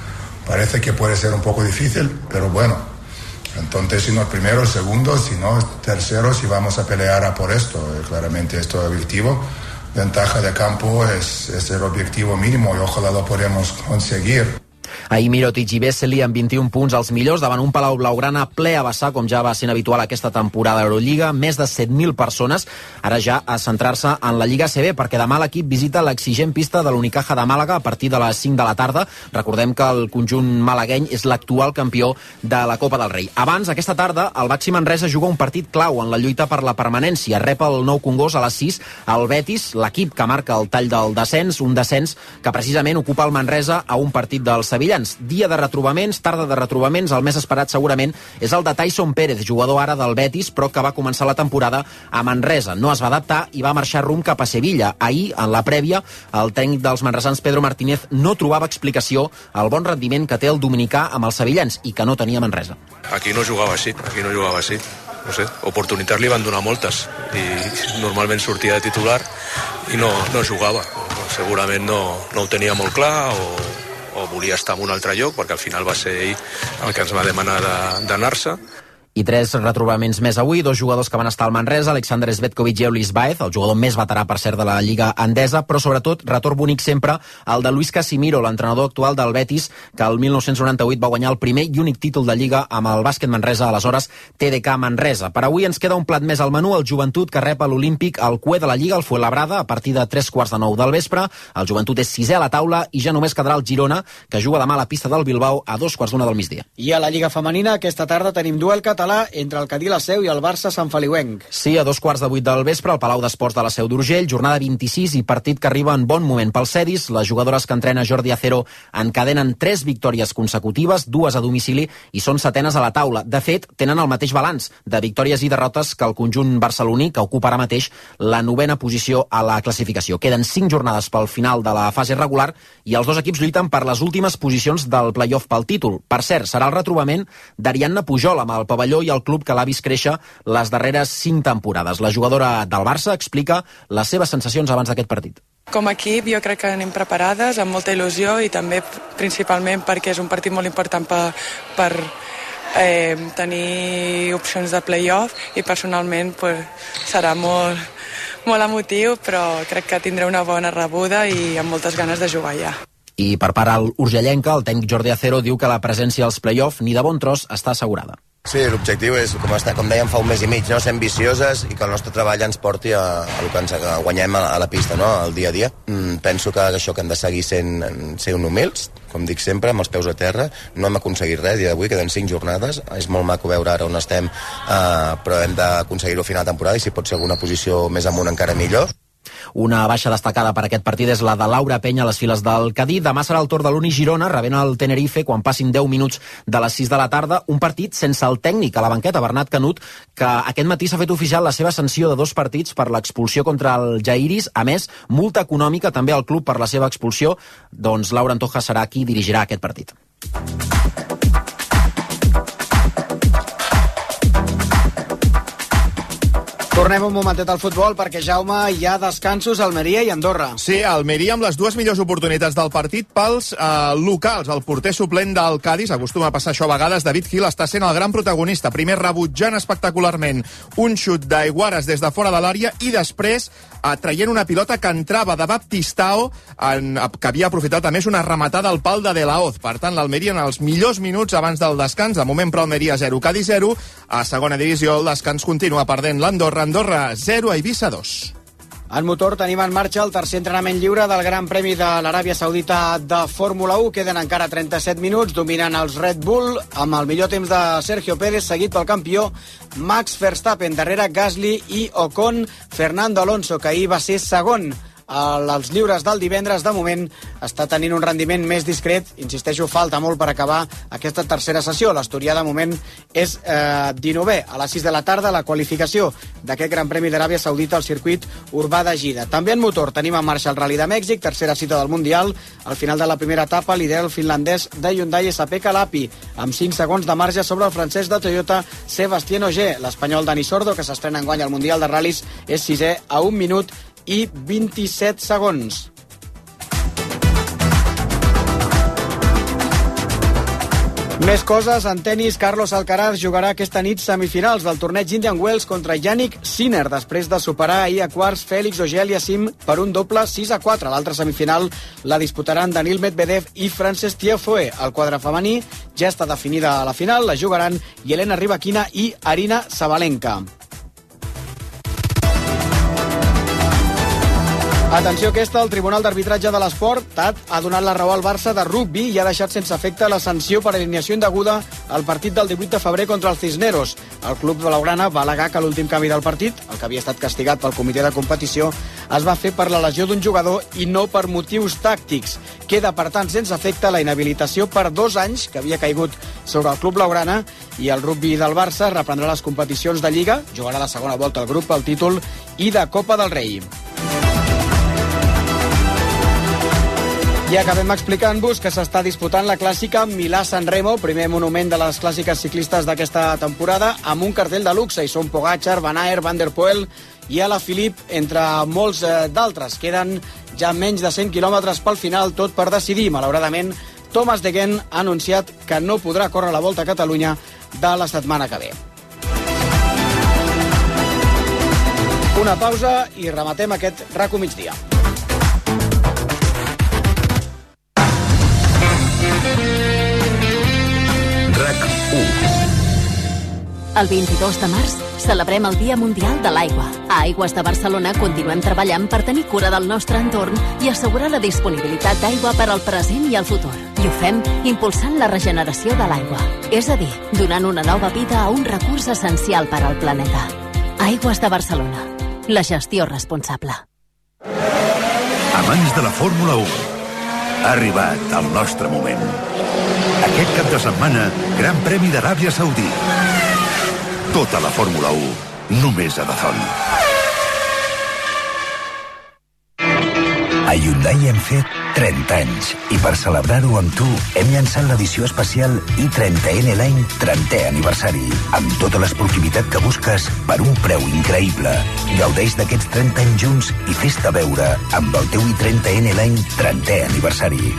Parece que puede ser un poco difícil, pero bueno, entonces si no primero, segundo, si no tercero, si vamos a pelear a por esto, eh, claramente esto es el objetivo. Ventaja de campo es, es el objetivo mínimo y ojalá lo podemos conseguir. Ahir Mirotic i Vesely amb vint-i-un punts els millors davant un Palau Blaugrana ple a vessar, com ja va sent habitual aquesta temporada a Eurolliga, més de set mil persones, ara ja a centrar-se en la Lliga A C B, perquè demà l'equip visita l'exigent pista de l'Unicaja de Màlaga a partir de les cinc de la tarda. Recordem que el conjunt malagueny és l'actual campió de la Copa del Rei. Abans, aquesta tarda, el Baxi Manresa juga un partit clau en la lluita per la permanència. Rep el Nou Congost a les sis el Betis, l'equip que marca el tall del descens, un descens que precisament ocupa el Manresa a un partit dels sevillans. Dia de retrobaments, tarda de retrobaments, el més esperat segurament és el de Tyson Pérez, jugador ara del Betis, però que va començar la temporada a Manresa. No es va adaptar i va marxar rumb cap a Sevilla. Ahir, en la prèvia, el tècnic dels manresans, Pedro Martínez, no trobava explicació al bon rendiment que té el dominicà amb els sevillans i que no tenia Manresa. Aquí no jugava així, aquí no jugava així. No sé, oportunitats li van donar moltes i normalment sortia de titular i no, no jugava. Segurament no, no ho tenia molt clar o o volia estar en un altre lloc, perquè al final va ser ell el que ens va demanar d'anar-se. I tres retrobaments més avui, dos jugadors que van estar al Manresa, Alexander Svetkovic i Eulis Baez, el jugador més veterà, per cert, de la Lliga Endesa, però sobretot, retorn bonic sempre, el de Luis Casimiro, l'entrenador actual del Betis, que el mil nou-cents noranta-vuit va guanyar el primer i únic títol de Lliga amb el bàsquet Manresa, aleshores T D K Manresa. Per avui ens queda un plat més al menú, el Joventut, que rep a l'Olímpic el cué de la Lliga, el Fuenlabrada, a partir de tres quarts de nou del vespre. El Joventut és sisè a la taula i ja només quedarà el Girona, que juga demà a la pista del Bilbao a dos quarts d'una del migdia. I a la Lliga Femenina, aquesta tarda tenim duel català entre el Cadí la Seu i el Barça Sant Feliuenc. Sí, a dos quarts de vuit del vespre, al Palau d'Esports de la Seu d'Urgell, jornada vint-i-sis i partit que arriba en bon moment pels cedis. Les jugadores que entrena Jordi Acero encadenen tres victòries consecutives, dues a domicili, i són setenes a la taula. De fet, tenen el mateix balanç de victòries i derrotes que el conjunt barceloní, que ocupa ara mateix la novena posició a la classificació. Queden cinc jornades pel final de la fase regular i els dos equips lluiten per les últimes posicions del play-off pel títol. Per cert, serà el retrobament d'Ariadna Pujol amb el pavelló i el club que l'ha vist créixer les darreres cinc temporades. La jugadora del Barça explica les seves sensacions abans d'aquest partit. Com a equip jo crec que anem preparades, amb molta il·lusió i també principalment perquè és un partit molt important per, per eh, tenir opcions de play-off i personalment pues, serà molt, molt emotiu, però crec que tindré una bona rebuda i amb moltes ganes de jugar ja. I per part al urgellenca, el tècnic Jordi Acero diu que la presència als play-off ni de bon tros està assegurada. Sí, l'objectiu és, com, està, com dèiem fa un mes i mig, no? Ser ambicioses i que el nostre treball ens porti a, a el que ens guanyem a, a la pista, no? Al dia a dia. Mm, penso que això que hem de seguir sent, sent humils, com dic sempre, amb els peus a terra. No hem aconseguit res, dia d'avui, queden cinc jornades. És molt maco veure ara on estem, eh, però hem d'aconseguir-ho a final de temporada i si pot ser alguna posició més amunt encara millor. Una baixa destacada per aquest partit és la de Laura Penya a les files del Cadí. Demà serà el torn de l'Uni Girona, rebent el Tenerife quan passin deu minuts de les sis de la tarda. Un partit sense el tècnic a la banqueta, Bernat Canut, que aquest matí s'ha fet oficial la seva sanció de dos partits per l'expulsió contra el Jairis. A més, multa econòmica també al club per la seva expulsió. Doncs Laura Antoja serà qui dirigirà aquest partit. Tornem un momentet al futbol perquè, Jaume, hi ha descansos a Almeria i Andorra. Sí, Almeria amb les dues millors oportunitats del partit pels eh, locals. El porter suplent del Cádiz, acostuma a passar això a vegades, David Gil està sent el gran protagonista. Primer rebutjant espectacularment un xut d'Aiguares des de fora de l'àrea i després eh, traient una pilota que entrava de Baptistao, en, que havia aprofitat a més una rematada al pal de De La Hoz. Per tant, l'Almeria en els millors minuts abans del descans. De moment, però, Almeria zero, Cádiz zero. A segona divisió, el descans continua perdent l'Andorra. Andorra zero, a Eivissa dos. En motor tenim en marxa el tercer entrenament lliure del Gran Premi de l'Aràbia Saudita de Fórmula u. Queden encara trenta-set minuts, dominen els Red Bull, amb el millor temps de Sergio Pérez, seguit pel campió Max Verstappen. Darrere Gasly i Ocon, Fernando Alonso, que ahir va ser segon. Els lliures del divendres, de moment, està tenint un rendiment més discret. Insisteixo, falta molt per acabar aquesta tercera sessió. L'Asturià, de moment, és eh, dinovè. A les sis de la tarda, la qualificació d'aquest Gran Premi d'Aràbia Saudita al circuit urbà de Gida. També en motor tenim en marxa el Rally de Mèxic, tercera cita del Mundial. Al final de la primera etapa, lidera el finlandès de Hyundai S P Calapi, amb cinc segons de marge sobre el francès de Toyota Sébastien Ogier. L'espanyol Dani Sordo, que s'estrena enguany al Mundial de Ral·lis, és sisè a un minut i vint-i-set segons. Més coses, en tennis, Carlos Alcaraz jugarà aquesta nit semifinals del torneig Indian Wells contra Yannick Sinner, després de superar ahir a quarts Félix Auger-Aliassime per un doble sis a quatre. L'altra semifinal la disputaran Daniil Medvedev i Frances Tiafoe. El quadre femení ja està definida a la final, la jugaran Yelena Rybakina i Arina Sabalenka. Atenció aquesta, el Tribunal d'Arbitratge de l'Esport, T A D, ha donat la raó al Barça de rugby i ha deixat sense efecte la sanció per alineació indeguda al partit del divuit de febrer contra els Cisneros. El club blaugrana va al·legar que l'últim canvi del partit, el que havia estat castigat pel comitè de competició, es va fer per la lesió d'un jugador i no per motius tàctics. Queda, per tant, sense efecte la inhabilitació per dos anys que havia caigut sobre el club blaugrana, i el rugby del Barça reprendrà les competicions de Lliga, jugarà la segona volta al grup, el títol i de Copa del Rei. I acabem explicant-vos que s'està disputant la clàssica Milà-San Remo, primer monument de les clàssiques ciclistes d'aquesta temporada, amb un cartell de luxe. Hi són Pogačar, Van Aert, Van der Poel i Alaphilippe, entre molts eh, d'altres. Queden ja menys de cent quilòmetres pel final, tot per decidir. Malauradament, Thomas de Gendt ha anunciat que no podrà córrer la Volta a Catalunya de la setmana que ve. Una pausa i rematem aquest RAC u migdia. RAC u. El vint-i-dos de març celebrem el Dia Mundial de l'Aigua. A Aigües de Barcelona continuem treballant per tenir cura del nostre entorn i assegurar la disponibilitat d'aigua per al present i el futur. I ho fem impulsant la regeneració de l'aigua. És a dir, donant una nova vida a un recurs essencial per al planeta. Aigües de Barcelona. La gestió responsable. Amants de la Fórmula u, ha arribat el nostre moment. Aquest cap de setmana, Gran Premi d'Aràbia Saudí. Tota la Fórmula u, només a Dazón. A Hyundai hem fet trenta anys i per celebrar-ho amb tu hem llançat l'edició especial i trenta N Line trentè aniversari, amb tota l'esportivitat que busques per un preu increïble. Gaudeix d'aquests trenta anys junts i fes-te veure amb el teu i trenta N Line trentè aniversari.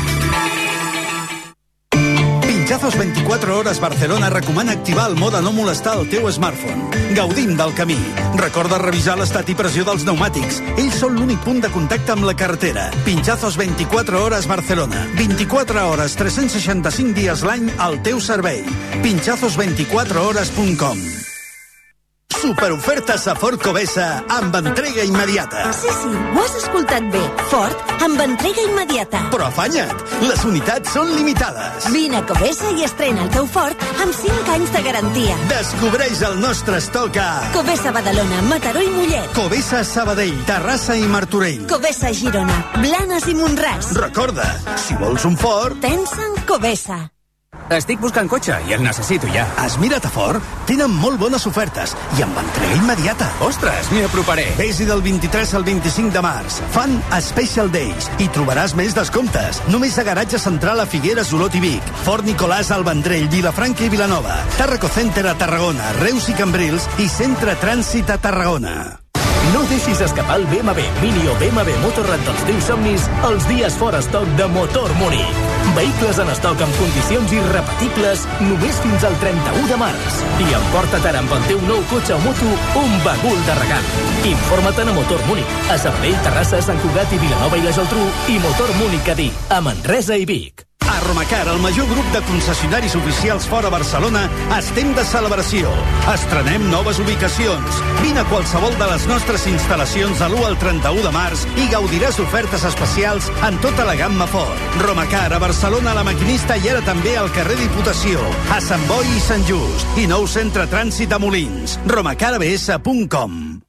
Pinchazos veinticuatro Horas Barcelona recomana activar el mode no molestar al teu smartphone. Gaudim del camí. Recorda revisar l'estat i pressió dels pneumàtics. Ells són l'únic punt de contacte amb la carretera. Pinchazos veinticuatro Horas Barcelona. vint-i-quatre hores, tres cents seixanta-cinc dies l'any al teu servei. pinchazos veinticuatro horas punt com. Superofertes a Ford Covesa amb entrega immediata. Sí, sí, ho has escoltat bé. Ford amb entrega immediata. Però afanya't, les unitats són limitades. Vine a Covesa i estrena el teu Ford amb cinc anys de garantia. Descobreix el nostre estoc a Covesa Badalona, Mataró i Mollet. Covesa Sabadell, Terrassa i Martorell. Covesa Girona, Blanes i Montràs. Recorda, si vols un Ford, pensa en Covesa. Estic buscant cotxe i el necessito ja. Has mirat a Ford? Tenen molt bones ofertes i amb entrega immediata. Ostres, m'hi aproparé. Vés-hi del vint-i-tres al vint-i-cinc de març. Fan Special Days i trobaràs més descomptes. Només a Garatge Central a Figueres, Olot i Vic. Ford Nicolàs al Vendrell, Vilafranca i Vilanova. Tarraco Center a Tarragona, Reus i Cambrils i Centre Trànsit a Tarragona. No deixis escapar el B M W Mini o B M W Motorrad dels teus somnis els dies fora estoc de Motor Múnich. Vehicles en estoc amb condicions irrepetibles només fins al trenta-u de març. I emporta't ara amb el teu nou cotxe o moto un bagul de regal. Informa't a Motor Múnich, a Sabadell, Terrassa, Sant Cugat i Vilanova i la Geltrú i Motor Múnich Cadí, a Manresa i Vic. A Romacar, el major grup de concessionaris oficials fora Barcelona, estem de celebració. Estrenem noves ubicacions. Vine a qualsevol de les nostres instal·lacions de l'u al trenta-u de març i gaudiràs ofertes especials en tota la gamma Ford. Romacar, a Barcelona, a la Maquinista i ara també al carrer Diputació, a Sant Boi i Sant Just, i nou centre trànsit a Molins. romacar a b s punt com.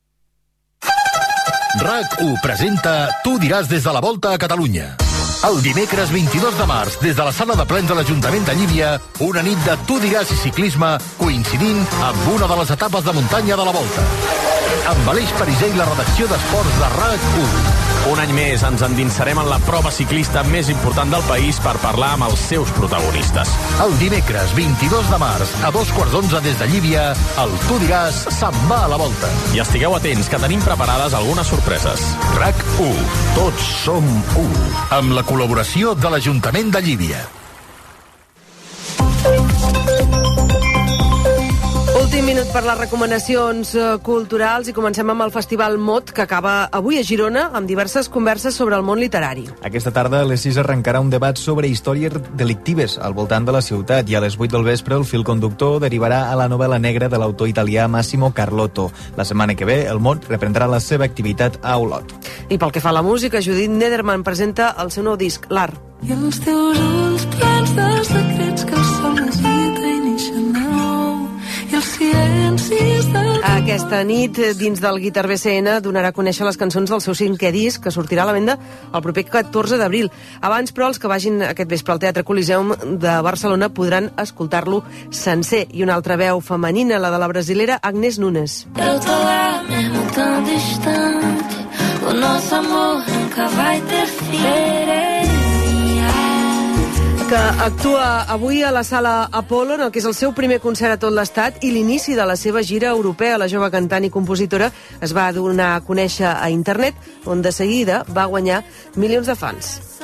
RAC u presenta Tu diràs des de la Volta a Catalunya. El dimecres vint-i-dos de març, des de la sala de plens de l'Ajuntament de Llívia, una nit de Tu diràs i ciclisme, coincidint amb una de les etapes de muntanya de la Volta. Amb Aleix Pariser i la redacció d'Esports de RAC u. Un any més ens endinsarem en la prova ciclista més important del país per parlar amb els seus protagonistes. El dimecres vint-i-dos de març, a dos quarts d'onze des de Llívia, el Tu diràs se'n va a la Volta. I estigueu atents, que tenim preparades algunes sorpreses. RAC u. Tots som u. Amb la col·laboració de l'Ajuntament de Llívia. minut per les recomanacions culturals i comencem amb el Festival Mot, que acaba avui a Girona amb diverses converses sobre el món literari. Aquesta tarda a les sis arrencarà un debat sobre històries delictives al voltant de la ciutat i a les vuit del vespre el fil conductor derivarà a la novel·la negra de l'autor italià Massimo Carlotto. La setmana que ve el Mot reprendrà la seva activitat a Olot. I pel que fa a la música, Judith Nederman presenta el seu nou disc, l'Art. I els teus ulls plens de secrets que el sol necessita i neixen nou. I els silencis de... Aquesta nit, dins del Guitar B C N, donarà a conèixer les cançons del seu cinquè disc, que sortirà a la venda el proper catorze d'abril. Abans, però, els que vagin aquest vespre al Teatre Coliseum de Barcelona podran escoltar-lo sencer. I una altra veu femenina, la de la brasilera Agnès Nunes. Eu tô lá, mesmo tão distante, o nosso amor nunca vai ter fim. Que actua avui a la Sala Apollo, en el que és el seu primer concert a tot l'estat i l'inici de la seva gira europea. La jove cantant i compositora es va donar a conèixer a internet, on de seguida va guanyar milions de fans.